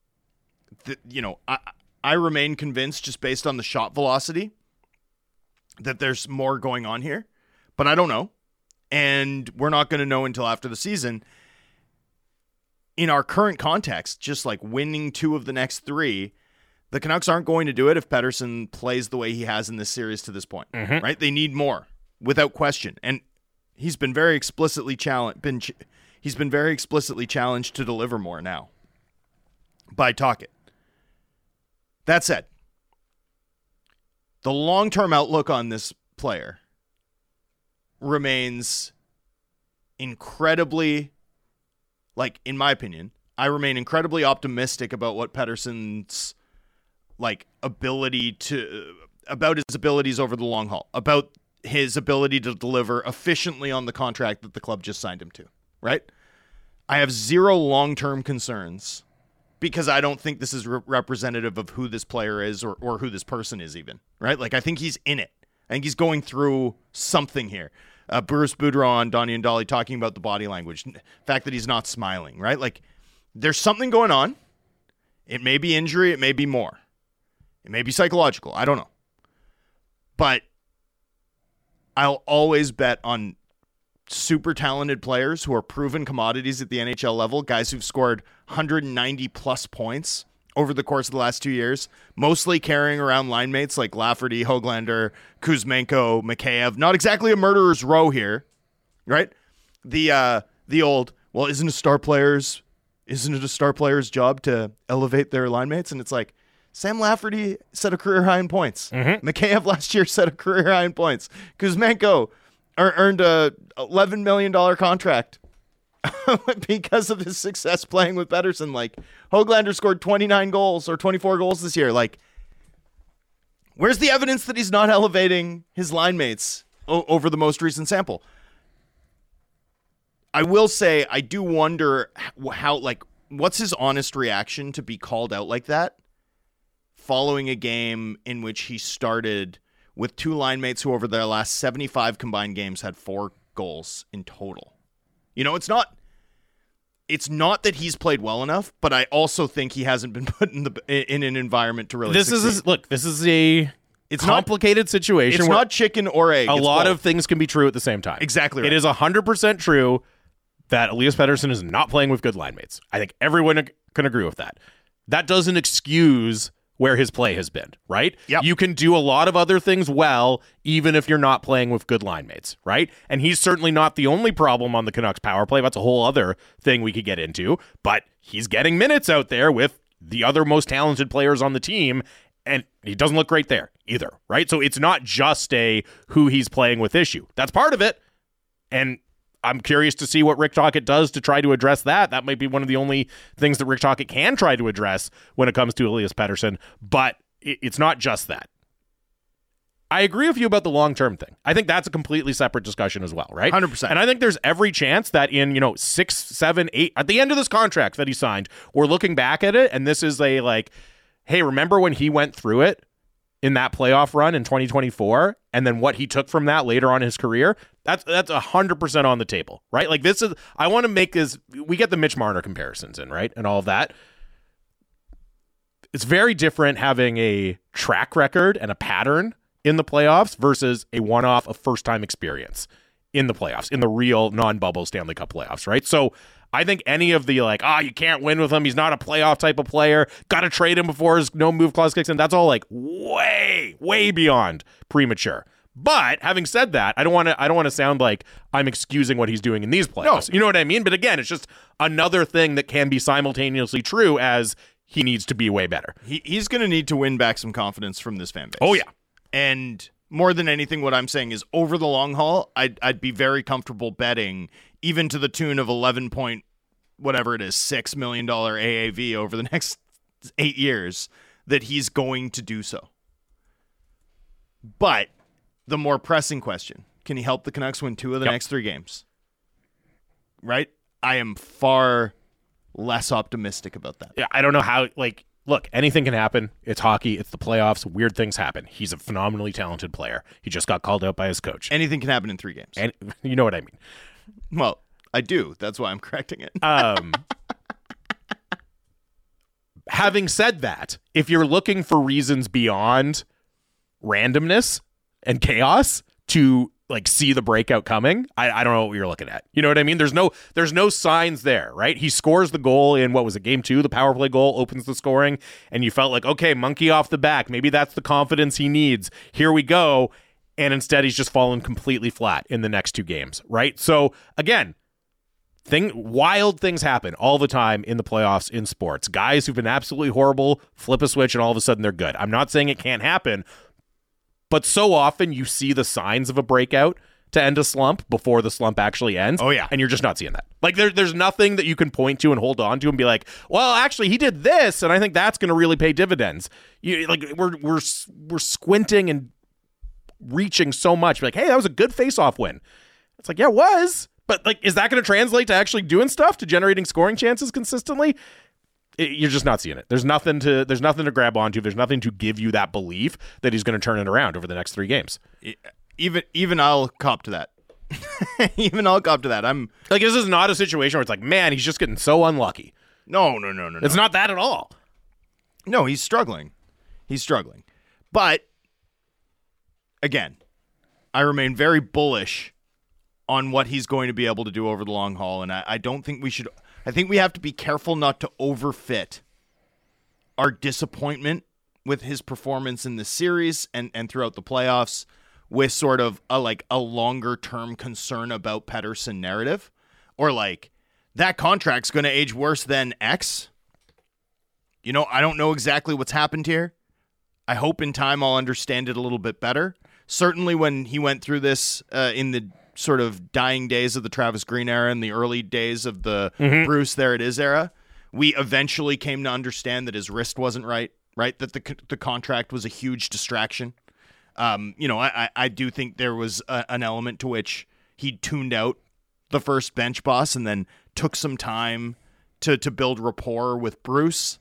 I remain convinced, just based on the shot velocity, that there's more going on here, but I don't know, and we're not going to know until after the season. In our current context, just like winning 2 of the next 3, the Canucks aren't going to do it if Pettersson plays the way he has in this series to this point, right? They need more, without question. And he's been very explicitly challenged. He's been very explicitly challenged to deliver more now by Tocchet. That said, the long-term outlook on this player remains incredibly, like, in my opinion, I remain incredibly optimistic about what Pettersson's, like, about his abilities over the long haul, about his ability to deliver efficiently on the contract that the club just signed him to, right? I have zero long-term concerns because I don't think this is representative of who this player is or who this person is even, right? Like, I think he's in it. I think he's going through something here. Bruce Boudreau on Donnie and Dolly talking about the body language, the fact that he's not smiling, right? Like, there's something going on. It may be injury. It may be more. It may be psychological. I don't know. But I'll always bet on super talented players who are proven commodities at the NHL level, guys who've scored 190 plus points over the course of the last 2 years, mostly carrying around line mates like Lafferty, Höglander, Kuzmenko, Mikheyev. Not exactly a murderer's row here, right? The old, well, isn't it a star player's job to elevate their line mates? And it's like, Sam Lafferty set a career high in points. Mikheyev last year set a career high in points. Kuzmenko earned a $11 million contract because of his success playing with Pettersson. Like, Höglander scored 29 goals or 24 goals this year. Like, where's the evidence that he's not elevating his line mates over the most recent sample? I will say, I do wonder how, like, what's his honest reaction to be called out like that following a game in which he started with two line mates who over their last 75 combined games had 4 goals in total. You know, it's not that he's played well enough, but I also think he hasn't been put in an environment to really succeed. This is a complicated situation. It's not chicken or egg. A lot of things can be true at the same time. Exactly right. It is 100% true that Elias Pettersson is not playing with good line mates. I think everyone can agree with that. That doesn't excuse where his play has been, right? Yep. You can do a lot of other things well, even if you're not playing with good line mates, right? And he's certainly not the only problem on the Canucks power play. That's a whole other thing we could get into, but he's getting minutes out there with the other most talented players on the team, and he doesn't look great there either, right? So it's not just a who he's playing with issue. That's part of it, and I'm curious to see what Rick Tocchet does to try to address that. That might be one of the only things that Rick Tocchet can try to address when it comes to Elias Pettersson, but it's not just that. I agree with you about the long-term thing. I think that's a completely separate discussion as well, right? 100%. And I think there's every chance that in, 6, 7, 8, at the end of this contract that he signed, we're looking back at it, and this is a like, hey, remember when he went through it in that playoff run in 2024, and then what he took from that later on in his career? That's 100% on the table, right? Like, this is, I want to make this, we get the Mitch Marner comparisons in, right? And all of that. It's very different having a track record and a pattern in the playoffs versus a one-off, a first-time experience in the playoffs, in the real non-bubble Stanley Cup playoffs, right? So I think any of the you can't win with him, he's not a playoff type of player, got to trade him before his no-move clause kicks in, that's all like way, way beyond premature. But having said that, I don't want to sound like I'm excusing what he's doing in these playoffs. No. You know what I mean? But again, it's just another thing that can be simultaneously true as he needs to be way better. He's going to need to win back some confidence from this fan base. Oh, yeah. And more than anything, what I'm saying is over the long haul, I'd be very comfortable betting even to the tune of $6 million AAV over the next 8 years that he's going to do so. But the more pressing question, can he help the Canucks win 2 of the next 3 games? Right? I am far less optimistic about that. Yeah, I don't know how, look, anything can happen. It's hockey. It's the playoffs. Weird things happen. He's a phenomenally talented player. He just got called out by his coach. Anything can happen in 3 games. And you know what I mean. Well, I do. That's why I'm correcting it. Having said that, if you're looking for reasons beyond randomness and chaos to see the breakout coming, I don't know what you're looking at. You know what I mean? There's no signs there, right? He scores the goal in, what was it, game 2? The power play goal opens the scoring, and you felt like, okay, monkey off the back. Maybe that's the confidence he needs. Here we go. And instead, he's just fallen completely flat in the next 2 games, right? So again, wild things happen all the time in the playoffs in sports. Guys who've been absolutely horrible flip a switch and all of a sudden they're good. I'm not saying it can't happen, but so often you see the signs of a breakout to end a slump before the slump actually ends. Oh, yeah. And you're just not seeing that. Like, there's nothing that you can point to and hold on to and be like, well, actually, he did this, and I think that's going to really pay dividends. We're squinting and reaching so much. Like, hey, that was a good face-off win. It's like, yeah, it was. But, like, is that going to translate to actually doing stuff, to generating scoring chances consistently? You're just not seeing it. There's nothing to grab onto. There's nothing to give you that belief that he's going to turn it around over the next 3 games. Even I'll cop to that. Even I'll cop to that. I'm like, this is not a situation where it's like, man, he's just getting so unlucky. No. It's not that at all. No, he's struggling. But again, I remain very bullish on what he's going to be able to do over the long haul, and I don't think we should. I think we have to be careful not to overfit our disappointment with his performance in this series and throughout the playoffs with sort of a longer-term concern about Pettersson narrative, or like, that contract's going to age worse than X. I don't know exactly what's happened here. I hope in time I'll understand it a little bit better. Certainly when he went through this in the sort of dying days of the Travis Green era and the early days of the Bruce There It Is era, we eventually came to understand that his wrist wasn't right, that the contract was a huge distraction. I do think there was an element to which he tuned out the first bench boss and then took some time to build rapport with Bruce.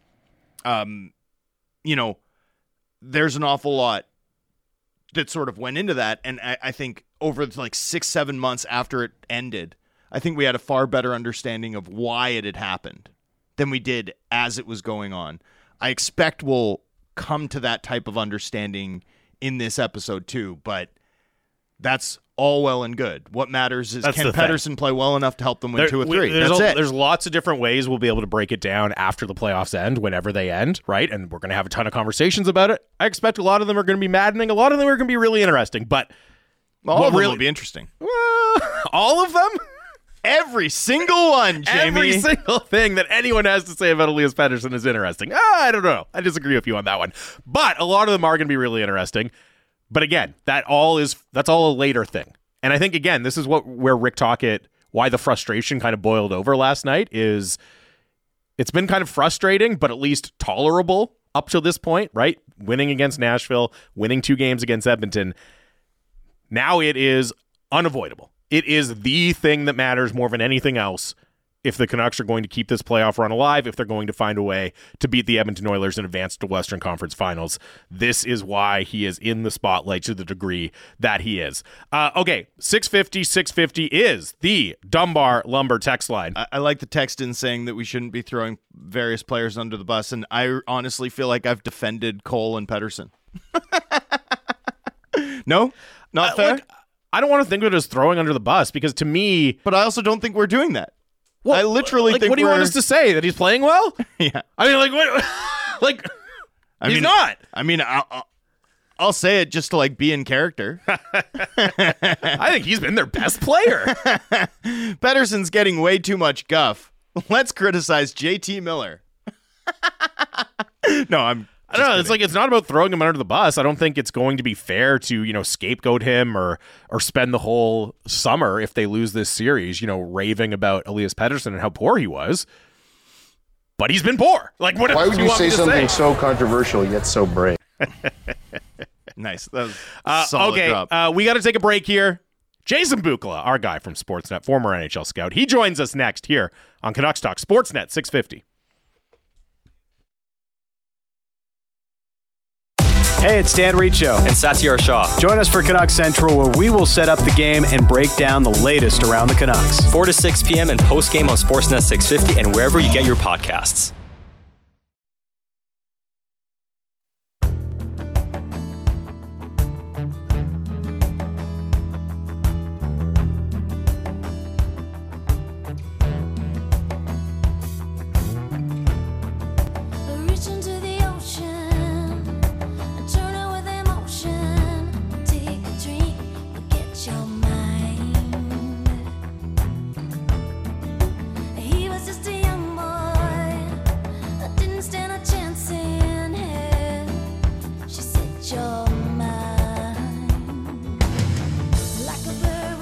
There's an awful lot that sort of went into that, and I think over like 6-7 months after it ended, I think we had a far better understanding of why it had happened than we did as it was going on. I expect we'll come to that type of understanding in this episode too, but that's all well and good. What matters is, can Pettersson play well enough to help them win 2 or 3? That's it. There's lots of different ways we'll be able to break it down after the playoffs end, whenever they end, right? And we're going to have a ton of conversations about it. I expect a lot of them are going to be maddening. A lot of them are going to be really interesting, but all of them will be interesting. All of them? Every single one, Jamie. Every single thing that anyone has to say about Elias Pettersson is interesting. I don't know. I disagree with you on that one. But a lot of them are going to be really interesting. But again, that's all a later thing. And I think, again, this is where Rick Tocchet, why the frustration kind of boiled over last night, is it's been kind of frustrating, but at least tolerable up to this point, right? Winning against Nashville, winning 2 games against Edmonton. Now it is unavoidable. It is the thing that matters more than anything else if the Canucks are going to keep this playoff run alive, if they're going to find a way to beat the Edmonton Oilers and advance to Western Conference Finals. This is why he is in the spotlight to the degree that he is. Okay, 650 is the Dunbar Lumber text line. I like the text in saying that we shouldn't be throwing various players under the bus, and I honestly feel like I've defended Cole and Pettersson. No? Not fair? I don't want to think of it as throwing under the bus, because to me... But I also don't think we're doing that. Well, I literally think what do you want us to say? That he's playing well? Yeah. I mean, like, what? Like, he's not. I mean, I'll say it just to, like, be in character. I think he's been their best player. Pettersson's getting way too much guff. Let's criticize JT Miller. No, I don't know. It's like, it's not about throwing him under the bus. I don't think it's going to be fair to, scapegoat him or spend the whole summer, if they lose this series, raving about Elias Pettersson and how poor he was. But he's been poor. Like, what? Why would you say something so controversial yet so brave? Nice. That was solid okay, drop. We got to take a break here. Jason Bukala, our guy from Sportsnet, former NHL scout, he joins us next here on Canucks Talk, Sportsnet 650. Hey, it's Dan Riccio and Satyar Shah. Join us for Canucks Central, where we will set up the game and break down the latest around the Canucks. 4 to 6 p.m. and post-game on Sportsnet 650 and wherever you get your podcasts.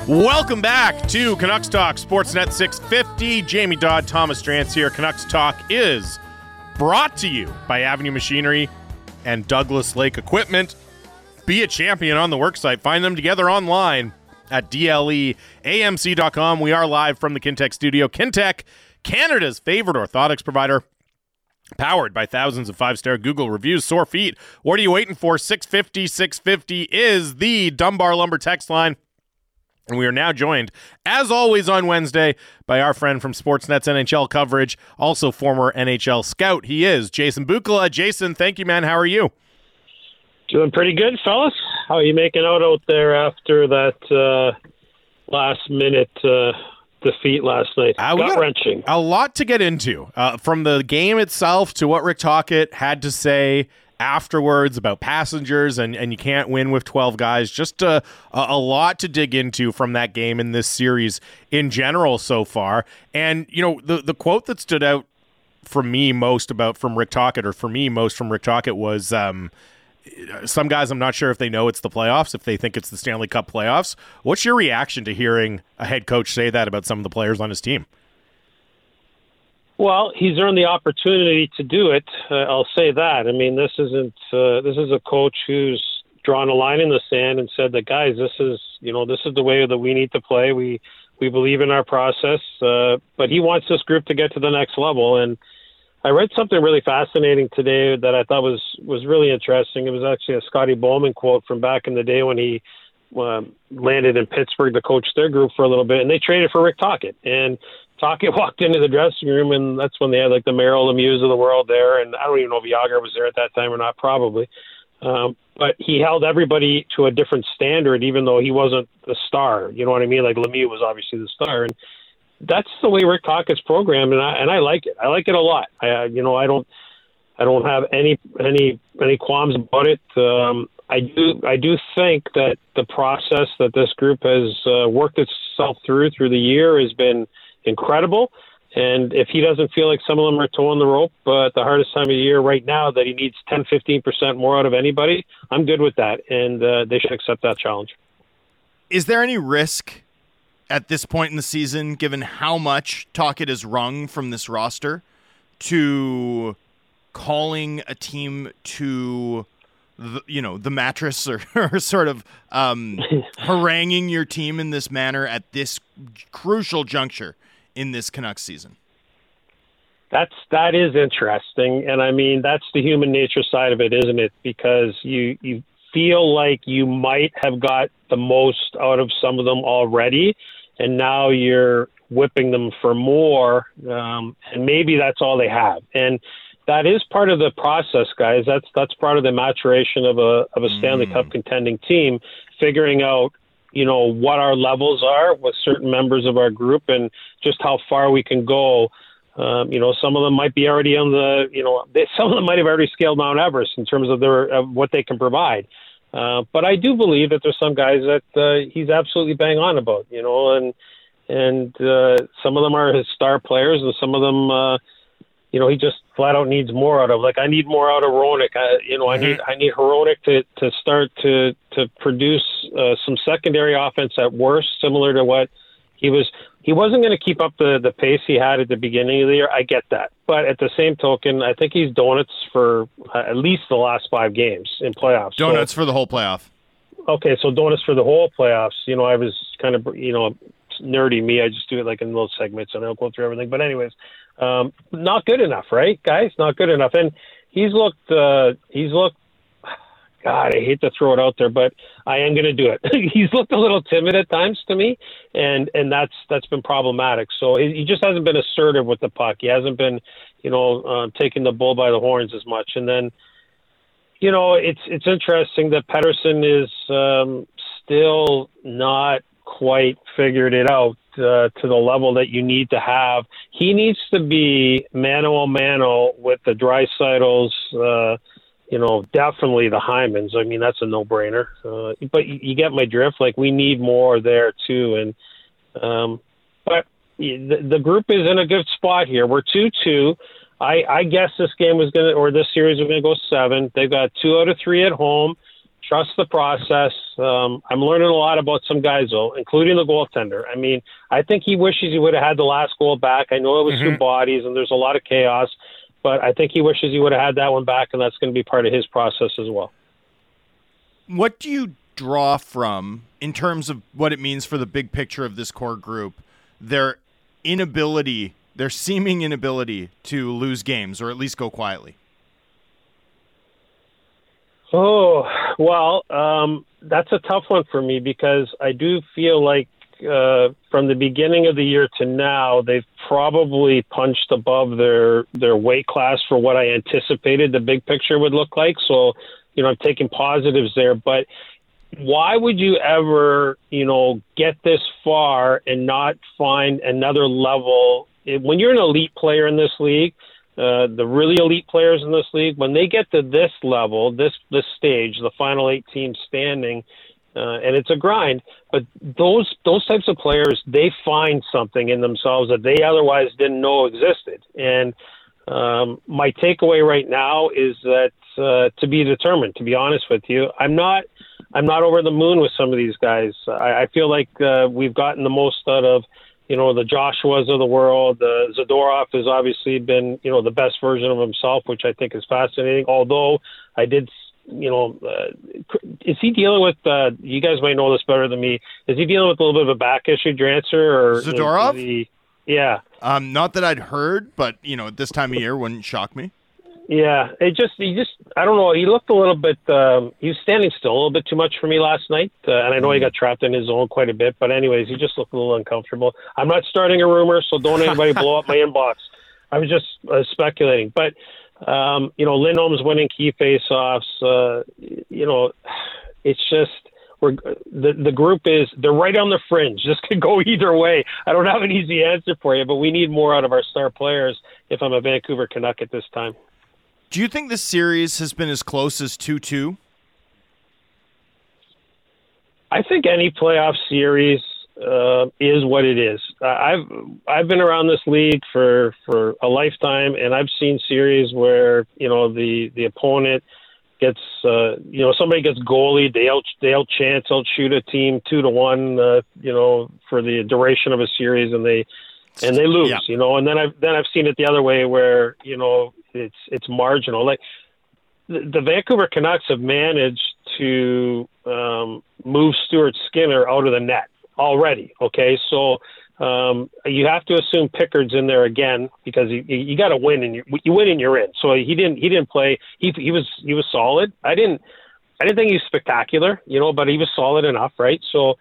Welcome back to Canucks Talk, Sportsnet 650. Jamie Dodd, Thomas Drance here. Canucks Talk is brought to you by Avenue Machinery and Douglas Lake Equipment. Be a champion on the worksite. Find them together online at DLEAMC.com. We are live from the Kintec studio. Kintec, Canada's favorite orthotics provider, powered by thousands of 5-star Google reviews. Sore feet, what are you waiting for? 650-650 is the Dunbar Lumber text line. And we are now joined, as always on Wednesday, by our friend from Sportsnet's NHL coverage, also former NHL scout. He is Jason Bukala. Jason, thank you, man. How are you? Doing pretty good, fellas. How are you making out there after that last-minute defeat last night? Gut-wrenching. A lot to get into. From the game itself to what Rick Tocchet had to say afterwards about passengers and you can't win with 12 guys. Just a lot to dig into from that game in this series in general so far. And, you know, the quote that stood out for me most from Rick Tocchet was some guys, I'm not sure if they know it's the playoffs, if they think it's the Stanley Cup playoffs. What's your reaction to hearing a head coach say that about some of the players on his team? Well, he's earned the opportunity to do it. I'll say that. I mean, this is a coach who's drawn a line in the sand and said that, guys, this is the way that we need to play. We believe in our process, but he wants this group to get to the next level. And I read something really fascinating today that I thought was really interesting. It was actually a Scotty Bowman quote from back in the day when he landed in Pittsburgh to coach their group for a little bit, and they traded for Rick Tocchet. And Tocchet walked into the dressing room, and that's when they had like the Merrill Lemieux of the world there. And I don't even know if Jágr was there at that time or not, probably. But he held everybody to a different standard, even though he wasn't the star. You know what I mean? Like Lemieux was obviously the star, and that's the way Rick Tocchet's programmed, and I like it. I like it a lot. I don't have any qualms about it. I do think that the process that this group has worked itself through the year has been incredible. And if he doesn't feel like some of them are towing the rope at the hardest time of the year right now, that he needs 10-15% more out of anybody, I'm good with that, and they should accept that challenge. Is there any risk at this point in the season, given how much Tocchet has wrung from this roster, to calling a team to the mattress or sort of haranguing your team in this manner at this crucial juncture in this Canucks season? That is interesting, and I mean that's the human nature side of it, isn't it? Because you feel like you might have got the most out of some of them already, and now you're whipping them for more, and maybe that's all they have. And that is part of the process, guys. That's part of the maturation of a Stanley Cup contending team, figuring out what our levels are with certain members of our group and just how far we can go. Some of them might be already on some of them might have already scaled Mount Everest in terms of what they can provide. But I do believe that there's some guys that he's absolutely bang on about, and some of them are his star players, and some of them, he just flat out needs more out of. Like I need more out of Hronek. I need Hronek to start to produce some secondary offense at worst, similar to what he was. He wasn't going to keep up the pace he had at the beginning of the year. I get that. But at the same token, I think he's donuts for at least the last 5 games in playoffs. Donuts for the whole playoff. Okay, so donuts for the whole playoffs. I was kind of, nerdy me. I just do it like in little segments, and I don't go through everything. But anyways, not good enough, right, guys? Not good enough. And he's looked, God, I hate to throw it out there, but I am going to do it. He's looked a little timid at times to me, and that's been problematic. So he just hasn't been assertive with the puck. He hasn't been, taking the bull by the horns as much. And then, it's interesting that Pettersson is still not quite figured it out to the level that you need to have. He needs to be mano a mano with the Draisaitl's, definitely the Hymans. I mean, that's a no-brainer. But you get my drift. Like, we need more there, too. And but the group is in a good spot here. We're 2-2. I guess this game was this series was going to go 7. They've got 2 out of 3 at home. Trust the process. I'm learning a lot about some guys, though, including the goaltender. I mean, I think he wishes he would have had the last goal back. I know it was two bodies, and there's a lot of chaos, but I think he wishes he would have had that one back, and that's going to be part of his process as well. What do you draw from, in terms of what it means for the big picture of this core group, their seeming inability to lose games, or at least go quietly? Oh, well, that's a tough one for me, because I do feel like from the beginning of the year to now, they've probably punched above their weight class for what I anticipated the big picture would look like. So, I'm taking positives there. But why would you ever, get this far and not find another level? When you're an elite player in this league, the really elite players in this league, when they get to this level, this stage, the final 8 teams standing, and it's a grind, but those types of players, they find something in themselves that they otherwise didn't know existed. And my takeaway right now is that to be determined, to be honest with you, I'm not over the moon with some of these guys. I feel like we've gotten the most out of the Joshuas of the world. Zadorov has obviously been, the best version of himself, which I think is fascinating. Although I did, is he dealing with, you guys might know this better than me, is he dealing with a little bit of a back issue, Drancer? Or Zadorov? Yeah. Not that I'd heard, but, at this time of year wouldn't shock me. Yeah, he just, I don't know. He looked a little bit, he was standing still a little bit too much for me last night. And I know he got trapped in his zone quite a bit, but anyways, he just looked a little uncomfortable. I'm not starting a rumor, so don't anybody blow up my inbox. I was just speculating. But, Lindholm's winning key faceoffs. It's just, the group they're right on the fringe. This could go either way. I don't have an easy answer for you, but we need more out of our star players if I'm a Vancouver Canuck at this time. Do you think this series has been as close as 2-2? I think any playoff series is what it is. I've been around this league for a lifetime, and I've seen series where the opponent gets somebody gets goalied, they outchance, outshoot a team 2-1, for the duration of a series, and they lose, and then I've seen it the other way where it's marginal. Like the Vancouver Canucks have managed to move Stuart Skinner out of the net already. Okay, so you have to assume Pickard's in there again, because you got to win, and you win and you're in. So he didn't play. He was solid. I didn't think he was spectacular, but he was solid enough, right? So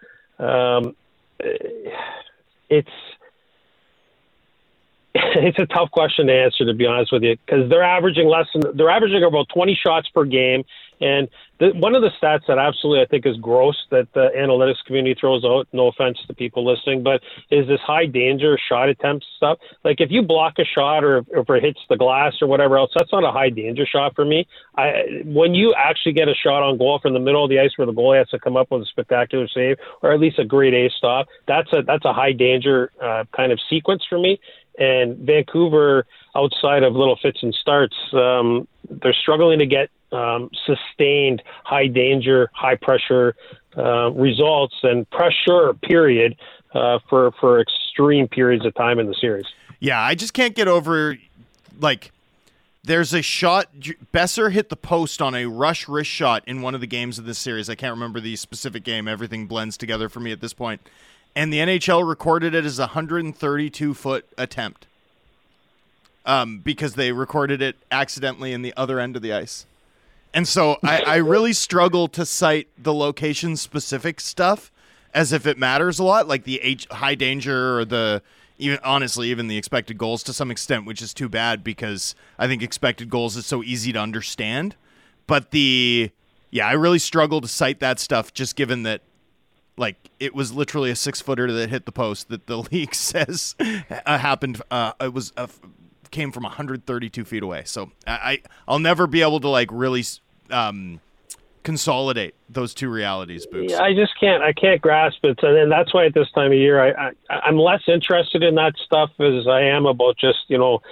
it's a tough question to answer, to be honest with you, because they're averaging about 20 shots per game. And one of the stats that absolutely I think is gross that the analytics community throws out, no offense to people listening, but is this high danger shot attempt stuff. Like if you block a shot or if it hits the glass or whatever else, that's not a high danger shot for me. When you actually get a shot on goal from the middle of the ice where the goalie has to come up with a spectacular save or at least a grade A stop, that's a high danger kind of sequence for me. And Vancouver, outside of little fits and starts, they're struggling to get sustained high danger, high pressure results and pressure, period, for extreme periods of time in the series. Yeah, I just can't get over, there's a shot. Besser hit the post on a rush wrist shot in one of the games of this series. I can't remember the specific game. Everything blends together for me at this point. And the NHL recorded it as a 132-foot attempt because they recorded it accidentally in the other end of the ice. And so I really struggle to cite the location-specific stuff as if it matters a lot, like the high danger or even the expected goals to some extent, which is too bad because I think expected goals is so easy to understand. But I really struggle to cite that stuff just given that it was literally a 6-footer that hit the post that the league says happened. It came from 132 feet away. So I'll never be able to really consolidate those two realities, Boots. Yeah, I can't grasp it. And that's why at this time of year, I'm less interested in that stuff as I am about just,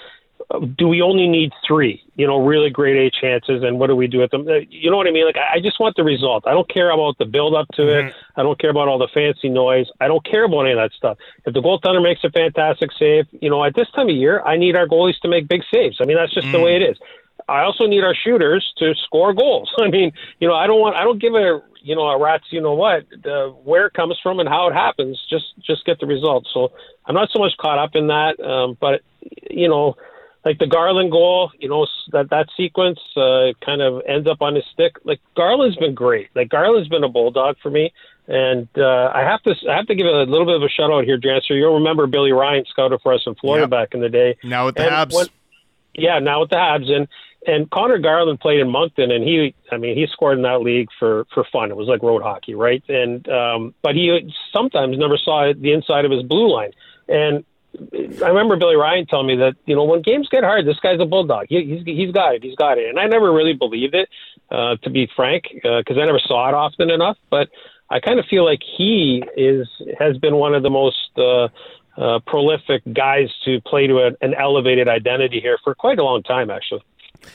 do we only need 3, really grade A chances, and what do we do with them? You know what I mean? Like, I just want the result. I don't care about the build-up to it. I don't care about all the fancy noise. I don't care about any of that stuff. If the goaltender makes a fantastic save, at this time of year, I need our goalies to make big saves. I mean, that's just the way it is. I also need our shooters to score goals. I mean, I don't give a rat's where it comes from and how it happens. Just get the results. So I'm not so much caught up in that, but like the Garland goal, that sequence kind of ends up on his stick. Like, Garland's been great. Like, Garland's been a bulldog for me. And I have to give a little bit of a shout out here, Janser. You'll remember Billy Ryan scouted for us in Florida back in the day. Now with the Habs. Now with the Habs. And Connor Garland played in Moncton, and he scored in that league for fun. It was like road hockey, right? And but he sometimes never saw the inside of his blue line. And I remember Billy Ryan telling me that, when games get hard, this guy's a bulldog. He's got it. And I never really believed it, to be frank, because I never saw it often enough. But I kind of feel like he has been one of the most prolific guys to play to an elevated identity here for quite a long time, actually.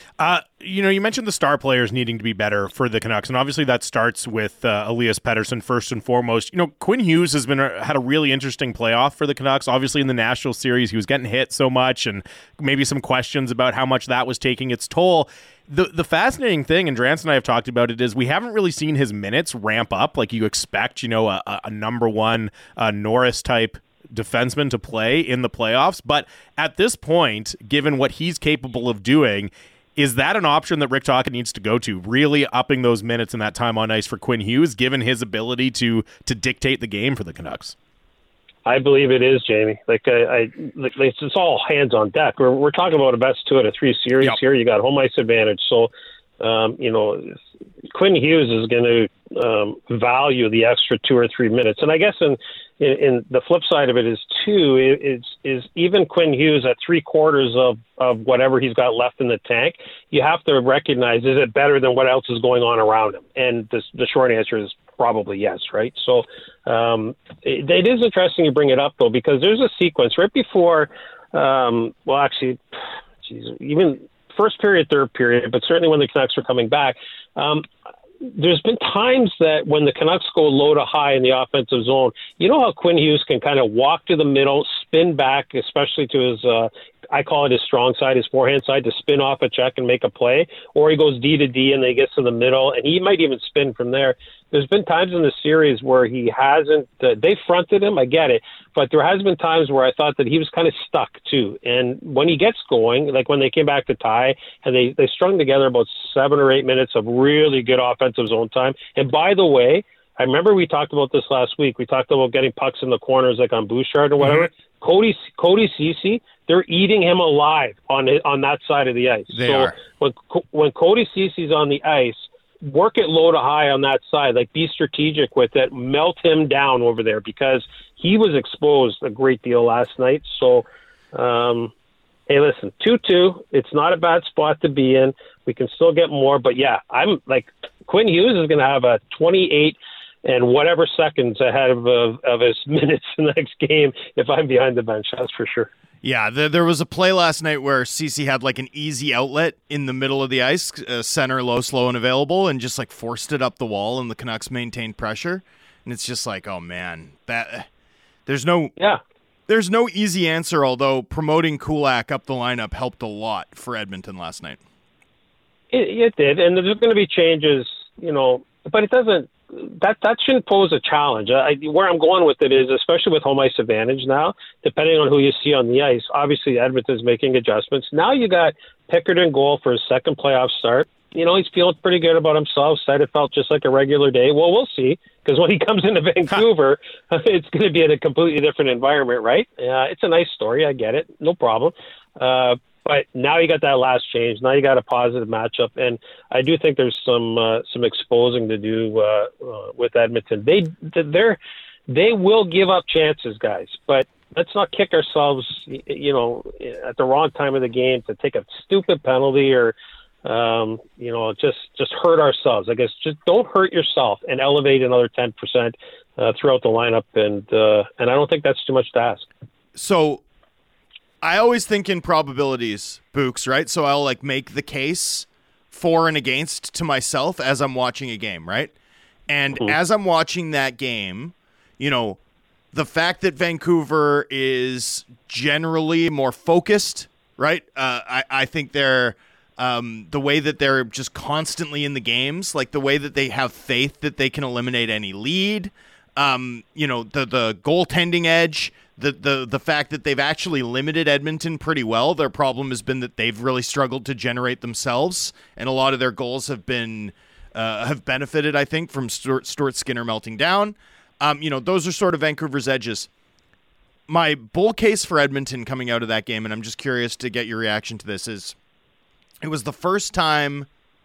You mentioned the star players needing to be better for the Canucks, and obviously that starts with Elias Pettersson first and foremost. Quinn Hughes has had a really interesting playoff for the Canucks. Obviously in the National Series, he was getting hit so much, and maybe some questions about how much that was taking its toll. The fascinating thing, and Drance and I have talked about it, is we haven't really seen his minutes ramp up like you expect, a number one Norris-type defenseman to play in the playoffs. But at this point, given what he's capable of doing, is that an option that Rick Tocchet needs to go to, really upping those minutes and that time on ice for Quinn Hughes, given his ability to dictate the game for the Canucks? I believe it is, Jamie. It's all hands on deck. We're talking about a best 2 out of 3 series here. You got home ice advantage. So, Quinn Hughes is going to value the extra 2 or 3 minutes. And I guess in the flip side of it is too, is even Quinn Hughes at 3/4 of whatever he's got left in the tank, you have to recognize, is it better than what else is going on around him? And the short answer is probably yes, right? So it is interesting you bring it up, though, because there's a sequence right before, even first period, third period, but certainly when the Canucks were coming back, there's been times that when the Canucks go low to high in the offensive zone, you know how Quinn Hughes can kind of walk to the middle, spin back, especially to his, I call it his strong side, his forehand side, to spin off a check and make a play, or he goes D to D and then he gets to the middle, and he might even spin from there. There's been times in the series where he hasn't, they fronted him, I get it, but there has been times where I thought that he was kind of stuck too. And when he gets going, like when they came back to tie, and they strung together about 7 or 8 minutes of really good offensive zone time. And by the way, I remember we talked about this last week. We talked about getting pucks in the corners like on Bouchard or whatever. Mm-hmm. Cody Ceci, they're eating him alive on that side of the ice. They are. When Cody Ceci's on the ice, work it low to high on that side. Like, be strategic with it. Melt him down over there, because he was exposed a great deal last night. So, hey, listen, 2-2. It's not a bad spot to be in. We can still get more. But, yeah, I'm like, Quinn Hughes is going to have a 28 and whatever seconds ahead of his minutes in the next game if I'm behind the bench. That's for sure. Yeah, there was a play last night where Ceci had like an easy outlet in the middle of the ice, center, low, slow, and available, and just like forced it up the wall, and the Canucks maintained pressure. And it's just like, oh man, there's no easy answer. Although promoting Kulak up the lineup helped a lot for Edmonton last night. It did, and there's going to be changes, but it doesn't. That shouldn't pose a challenge. Where I'm going with it is, especially with home ice advantage now, depending on who you see on the ice, obviously Edmonton's making adjustments. Now you got Pickard in goal for his second playoff start. He's feeling pretty good about himself. Said it felt just like a regular day. Well, we'll see, because when he comes into Vancouver, it's going to be in a completely different environment, right? It's a nice story. I get it. No problem. But now you got that last change. Now you got a positive matchup, and I do think there's some exposing to do with Edmonton. They will give up chances, guys, but let's not kick ourselves, at the wrong time of the game to take a stupid penalty or just hurt ourselves. I guess just don't hurt yourself and elevate another 10% throughout the lineup, and I don't think that's too much to ask. So, I always think in probabilities, Books, right? So I'll like make the case for and against to myself as I'm watching a game, right? And as I'm watching that game, you know, the fact that Vancouver is generally more focused, right? I think they're the way that they're just constantly in the games, like the way that they have faith that they can eliminate any lead, you know, the goaltending edge, the fact that they've actually limited Edmonton pretty well. Their problem has been that they've really struggled to generate themselves, and a lot of their goals have been have benefited, I think, from Stuart Skinner melting down. You know, those are sort of Vancouver's edges. My bull case for Edmonton coming out of that game, and I'm just curious to get your reaction to this, is it was the first time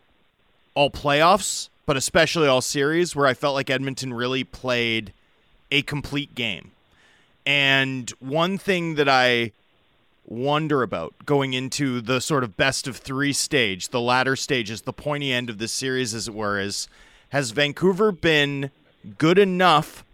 all playoffs, but especially all series, where I felt like Edmonton really played a complete game. And one thing that I wonder about going into the sort of best of three stage, the latter stages, the pointy end of this series, as it were, is has Vancouver been good enough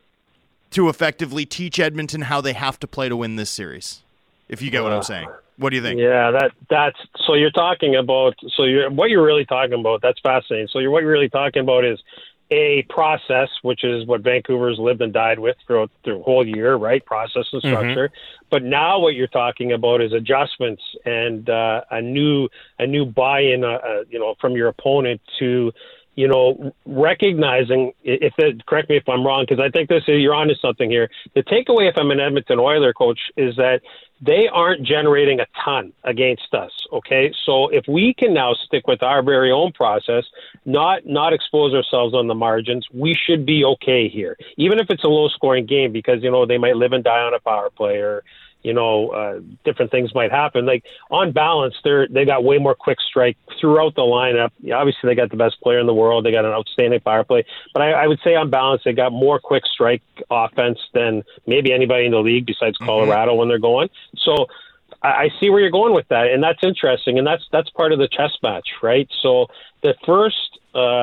to effectively teach Edmonton how they have to play to win this series? If you get what I'm saying. What do you think? Yeah, that's so you're talking about, what you're really talking about, that's fascinating. So what you're really talking about is a process, which is what Vancouver's lived and died with throughout the whole year, right? Process and structure. But now what you're talking about is adjustments and a new buy-in, you know, from your opponent to, you know, recognizing, correct me if I'm wrong, because I think you're onto something here. The takeaway, if I'm an Edmonton Oilers coach, is that they aren't generating a ton against us, okay? So if we can now stick with our very own process, not expose ourselves on the margins, we should be okay here, even if it's a low-scoring game, because, you know, they might live and die on a power play, or, you know, different things might happen. Like, on balance, they got way more quick strike throughout the lineup. Obviously, they got the best player in the world. They got an outstanding power play. But I would say on balance, they got more quick strike offense than maybe anybody in the league besides Colorado when they're going. So I see where you're going with that, and that's interesting, and that's part of the chess match, right? So the first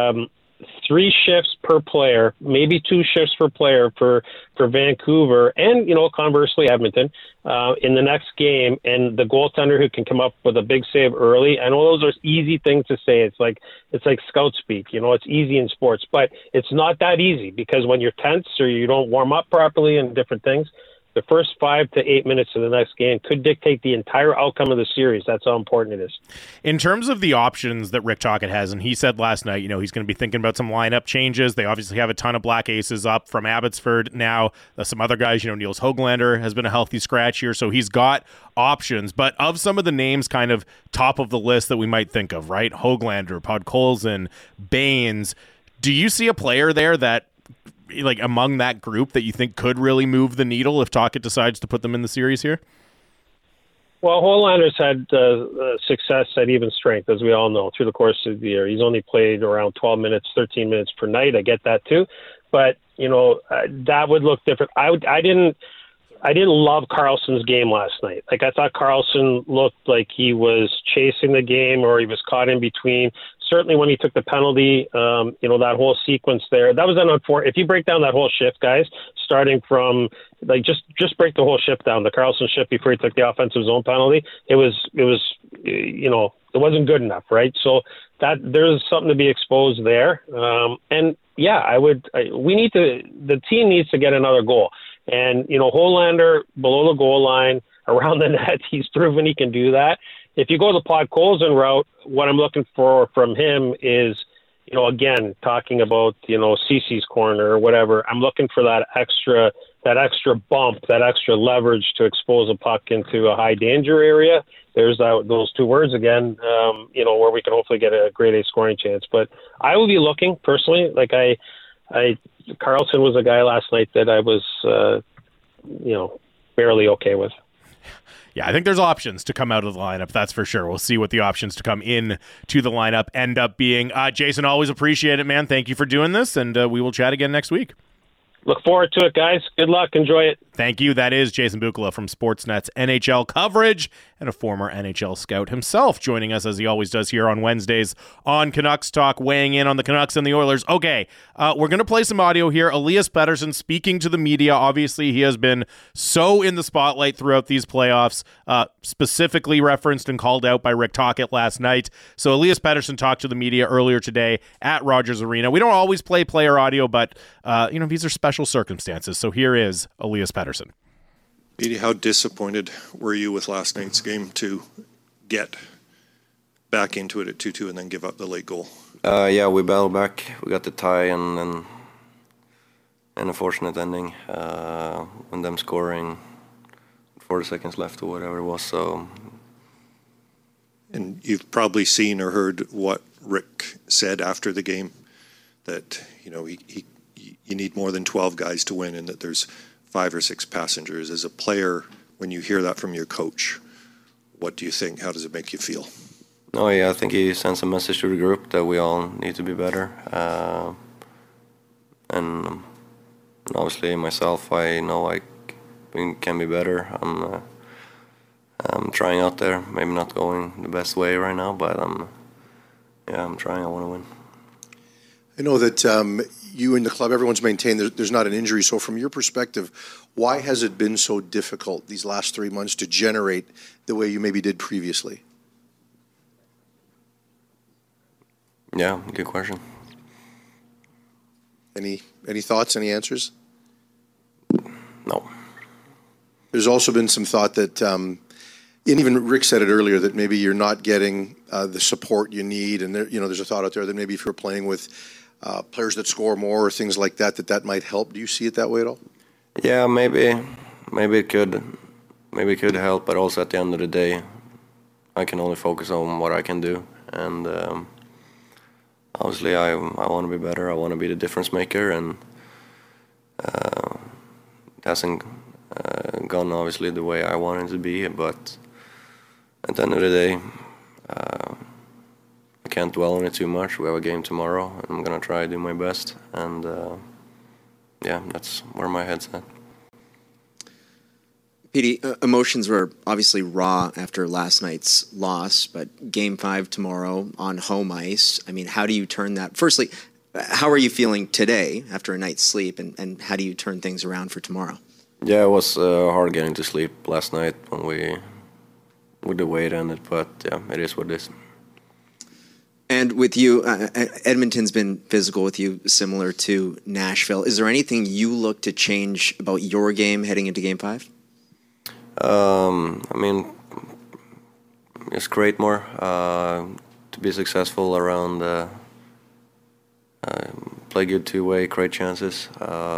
3 shifts per player, maybe 2 shifts per player for Vancouver, and, you know, conversely Edmonton in the next game, and the goaltender who can come up with a big save early. I know those are easy things to say. It's like scout speak, you know, it's easy in sports, but it's not that easy, because when you're tense or you don't warm up properly and different things, the first 5 to 8 minutes of the next game could dictate the entire outcome of the series. That's how important it is. In terms of the options that Rick Tocchet has, and he said last night, you know, he's going to be thinking about some lineup changes. They obviously have a ton of black aces up from Abbotsford now. Some other guys, you know, Niels Höglander has been a healthy scratch here, so he's got options. But of some of the names kind of top of the list that we might think of, right? Höglander, Podkolzin, Baines. Do you see a player there that, like, among that group, that you think could really move the needle if Tocchet decides to put them in the series here? Well, Höglander's had success at even strength, as we all know, through the course of the year. He's only played around 12 minutes, 13 minutes per night. I get that too. But, you know, that would look different. I didn't love Karlsson's game last night. Like, I thought Karlsson looked like he was chasing the game, or he was caught in between. Certainly when he took the penalty, you know, that whole sequence there, that was an unfortunate. If you break down that whole shift, guys, starting from, like, just break the whole shift down, the Karlsson shift before he took the offensive zone penalty, it was, you know, it wasn't good enough, right? So that there's something to be exposed there. And yeah, the team needs to get another goal. And, you know, Höglander below the goal line, around the net, he's proven he can do that. If you go the Podkolzin route, what I'm looking for from him is, you know, again, talking about, you know, CC's corner or whatever, I'm looking for that extra bump, that extra leverage to expose a puck into a high danger area. There's those 2 words again, you know, where we can hopefully get a grade A scoring chance. But I will be looking personally, like Karlsson was a guy last night that I was, you know, barely okay with. Yeah, I think there's options to come out of the lineup, that's for sure. We'll see what the options to come in to the lineup end up being. Jason, always appreciate it, man. Thank you for doing this, and we will chat again next week. Look forward to it, guys. Good luck. Enjoy it. Thank you. That is Jason Bukala from Sportsnet's NHL coverage and a former NHL scout himself, joining us as he always does here on Wednesdays on Canucks Talk, weighing in on the Canucks and the Oilers. Okay, we're going to play some audio here. Elias Pettersson speaking to the media. Obviously, he has been so in the spotlight throughout these playoffs, specifically referenced and called out by Rick Tocchet last night. So Elias Pettersson talked to the media earlier today at Rogers Arena. We don't always play player audio, but these are special circumstances. So here is Elias Pettersson. Petey, how disappointed were you with last night's game to get back into it at 2-2 and then give up the late goal? Yeah, we battled back. We got the tie and then an unfortunate ending when them scoring 40 seconds left or whatever it was. So, and you've probably seen or heard what Rick said after the game, that you need more than 12 guys to win, and that there's 5 or 6 passengers. As a player, when you hear that from your coach, what do you think? How does it make you feel? Oh yeah, I think he sends a message to the group that we all need to be better. And obviously myself, I know I can be better. I'm trying out there, maybe not going the best way right now, but I'm trying. I want to win. I know that you and the club, everyone's maintained there's not an injury. So from your perspective, why has it been so difficult these last 3 months to generate the way you maybe did previously? Yeah, good question. Any thoughts, any answers? No. There's also been some thought that, and even Rick said it earlier, that maybe you're not getting the support you need, and there's a thought out there that maybe if you're playing with players that score more or things like that, that might help. Do you see it that way at all? Yeah, maybe it could help, but also at the end of the day, I can only focus on what I can do, and obviously I want to be better. I want to be the difference maker, and it hasn't gone obviously the way I wanted it to be, but at the end of the day, I can't dwell on it too much. We have a game tomorrow, and I'm going to try to do my best. And, that's where my head's at. Petey, emotions were obviously raw after last night's loss, but Game 5 tomorrow on home ice. I mean, how do you turn that? Firstly, how are you feeling today after a night's sleep, and how do you turn things around for tomorrow? Yeah, it was hard getting to sleep last night with the way it ended, but yeah, it is what it is. And with you, Edmonton's been physical with you, similar to Nashville. Is there anything you look to change about your game heading into Game 5? Just create more to be successful around, play good two-way, create chances.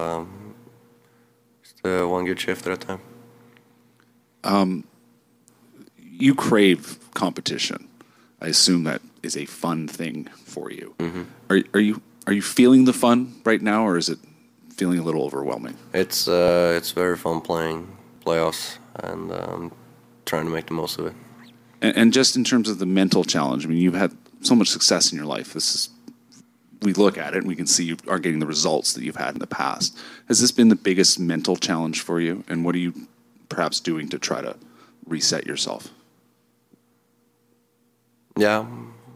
Just one good shift at a time. You crave competition. I assume that is a fun thing for you. Mm-hmm. Are you feeling the fun right now, or is it feeling a little overwhelming? It's very fun playing playoffs, and trying to make the most of it. And just in terms of the mental challenge, I mean, you've had so much success in your life. We look at it and we can see you are getting the results that you've had in the past. Has this been the biggest mental challenge for you? And what are you perhaps doing to try to reset yourself? Yeah,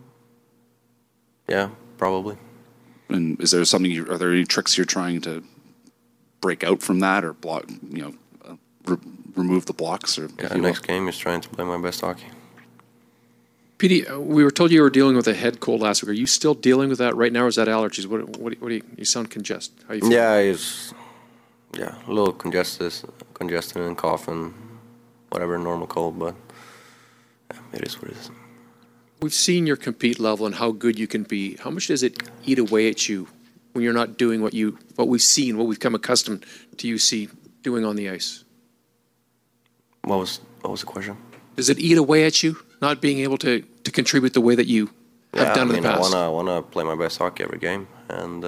probably. And is there are there any tricks you're trying to break out from that, or block, remove the blocks? Or next game is trying to play my best hockey. Petey, we were told you were dealing with a head cold last week. Are you still dealing with that right now, or is that allergies? What do you sound congested? How you feel? Yeah, a little congested and coughing, whatever, normal cold, but it is what it is. We've seen your compete level and how good you can be. How much does it eat away at you when you're not doing what we've come accustomed to you doing on the ice? What was the question? Does it eat away at you, not being able to contribute the way that you have done in the past? I want to play my best hockey every game, and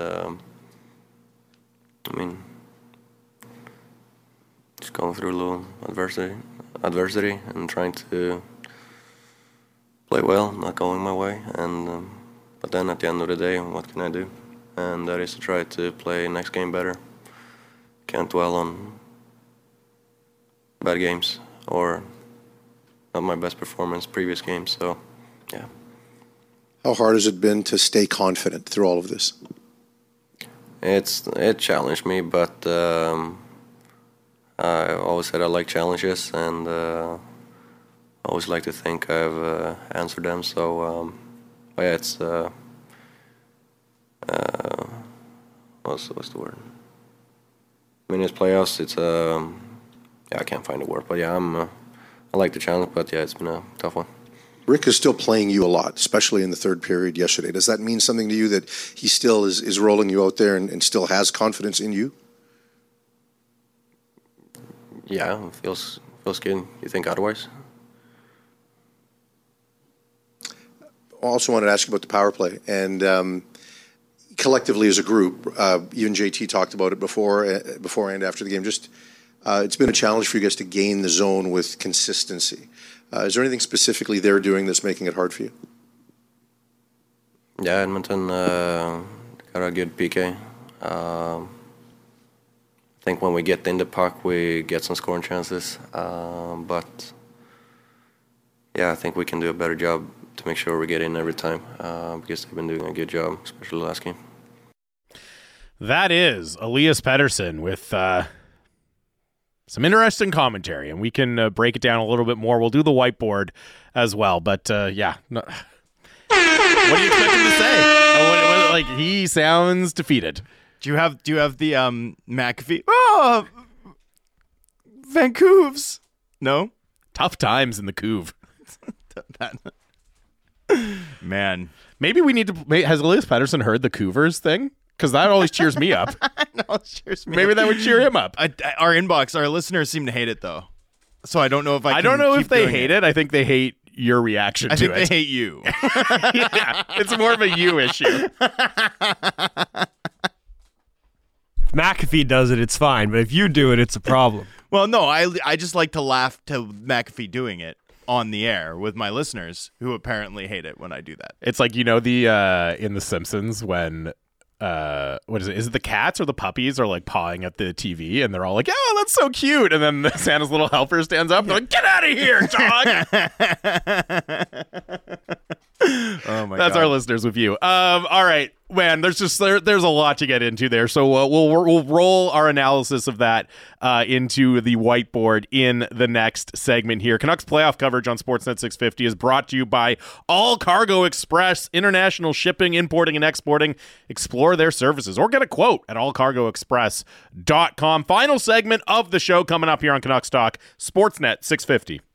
just going through a little adversity and trying to play well, not going my way, and but then at the end of the day, what can I do? And that is to try to play next game better. Can't dwell on bad games or not my best performance previous games. So, yeah. How hard has it been to stay confident through all of this? It challenged me, but I always said I like challenges, and I always like to think I've answered them. So, yeah, it's what's the word? I mean, it's playoffs. It's yeah, I can't find a word, but yeah, I like the challenge, but yeah, it's been a tough one. Rick is still playing you a lot, especially in the third period yesterday. Does that mean something to you that he still is rolling you out there and still has confidence in you? Yeah, it feels good. You think otherwise? I also wanted to ask you about the power play. And collectively as a group, even JT talked about it before and after the game, just it's been a challenge for you guys to gain the zone with consistency. Is there anything specifically they're doing that's making it hard for you? Yeah, Edmonton got a good PK. I think when we get in the puck, we get some scoring chances. But yeah, I think we can do a better job to make sure we get in every time because they've been doing a good job, especially the last game. That is Elias Pettersson with some interesting commentary, and we can break it down a little bit more. We'll do the whiteboard as well, but yeah. No. What do you expect him to say? Like, he sounds defeated. Do you have the McAfee? Oh, Vancouver's. No? Tough times in the Couve. Man. Maybe we need to... Has Elias Pettersson heard the Cougars thing? Because that always cheers me up. No, it cheers me Maybe up. that would cheer him up. Our listeners seem to hate it, though. So I don't know if I don't know if they hate it. I think they hate your reaction to it. I think they hate you. Yeah, it's more of a you issue. McAfee does it, it's fine. But if you do it, it's a problem. Well, no, I just like to laugh to McAfee doing it on the air with my listeners who apparently hate it when I do that. It's like, the in The Simpsons when... what is it? Is it the cats or the puppies are like pawing at the TV and they're all like, "Oh, that's so cute!" And then Santa's little helper stands up and they're like, "Get out of here, dog!" Oh my! That's God. our listeners with you. All right, man. There's a lot to get into there. So we'll roll our analysis of that into the whiteboard in the next segment here. Canucks playoff coverage on Sportsnet 650 is brought to you by All Cargo Express, international shipping, importing, and exporting. Explore their services or get a quote at allcargoexpress.com. Final segment of the show coming up here on Canucks Talk, Sportsnet 650.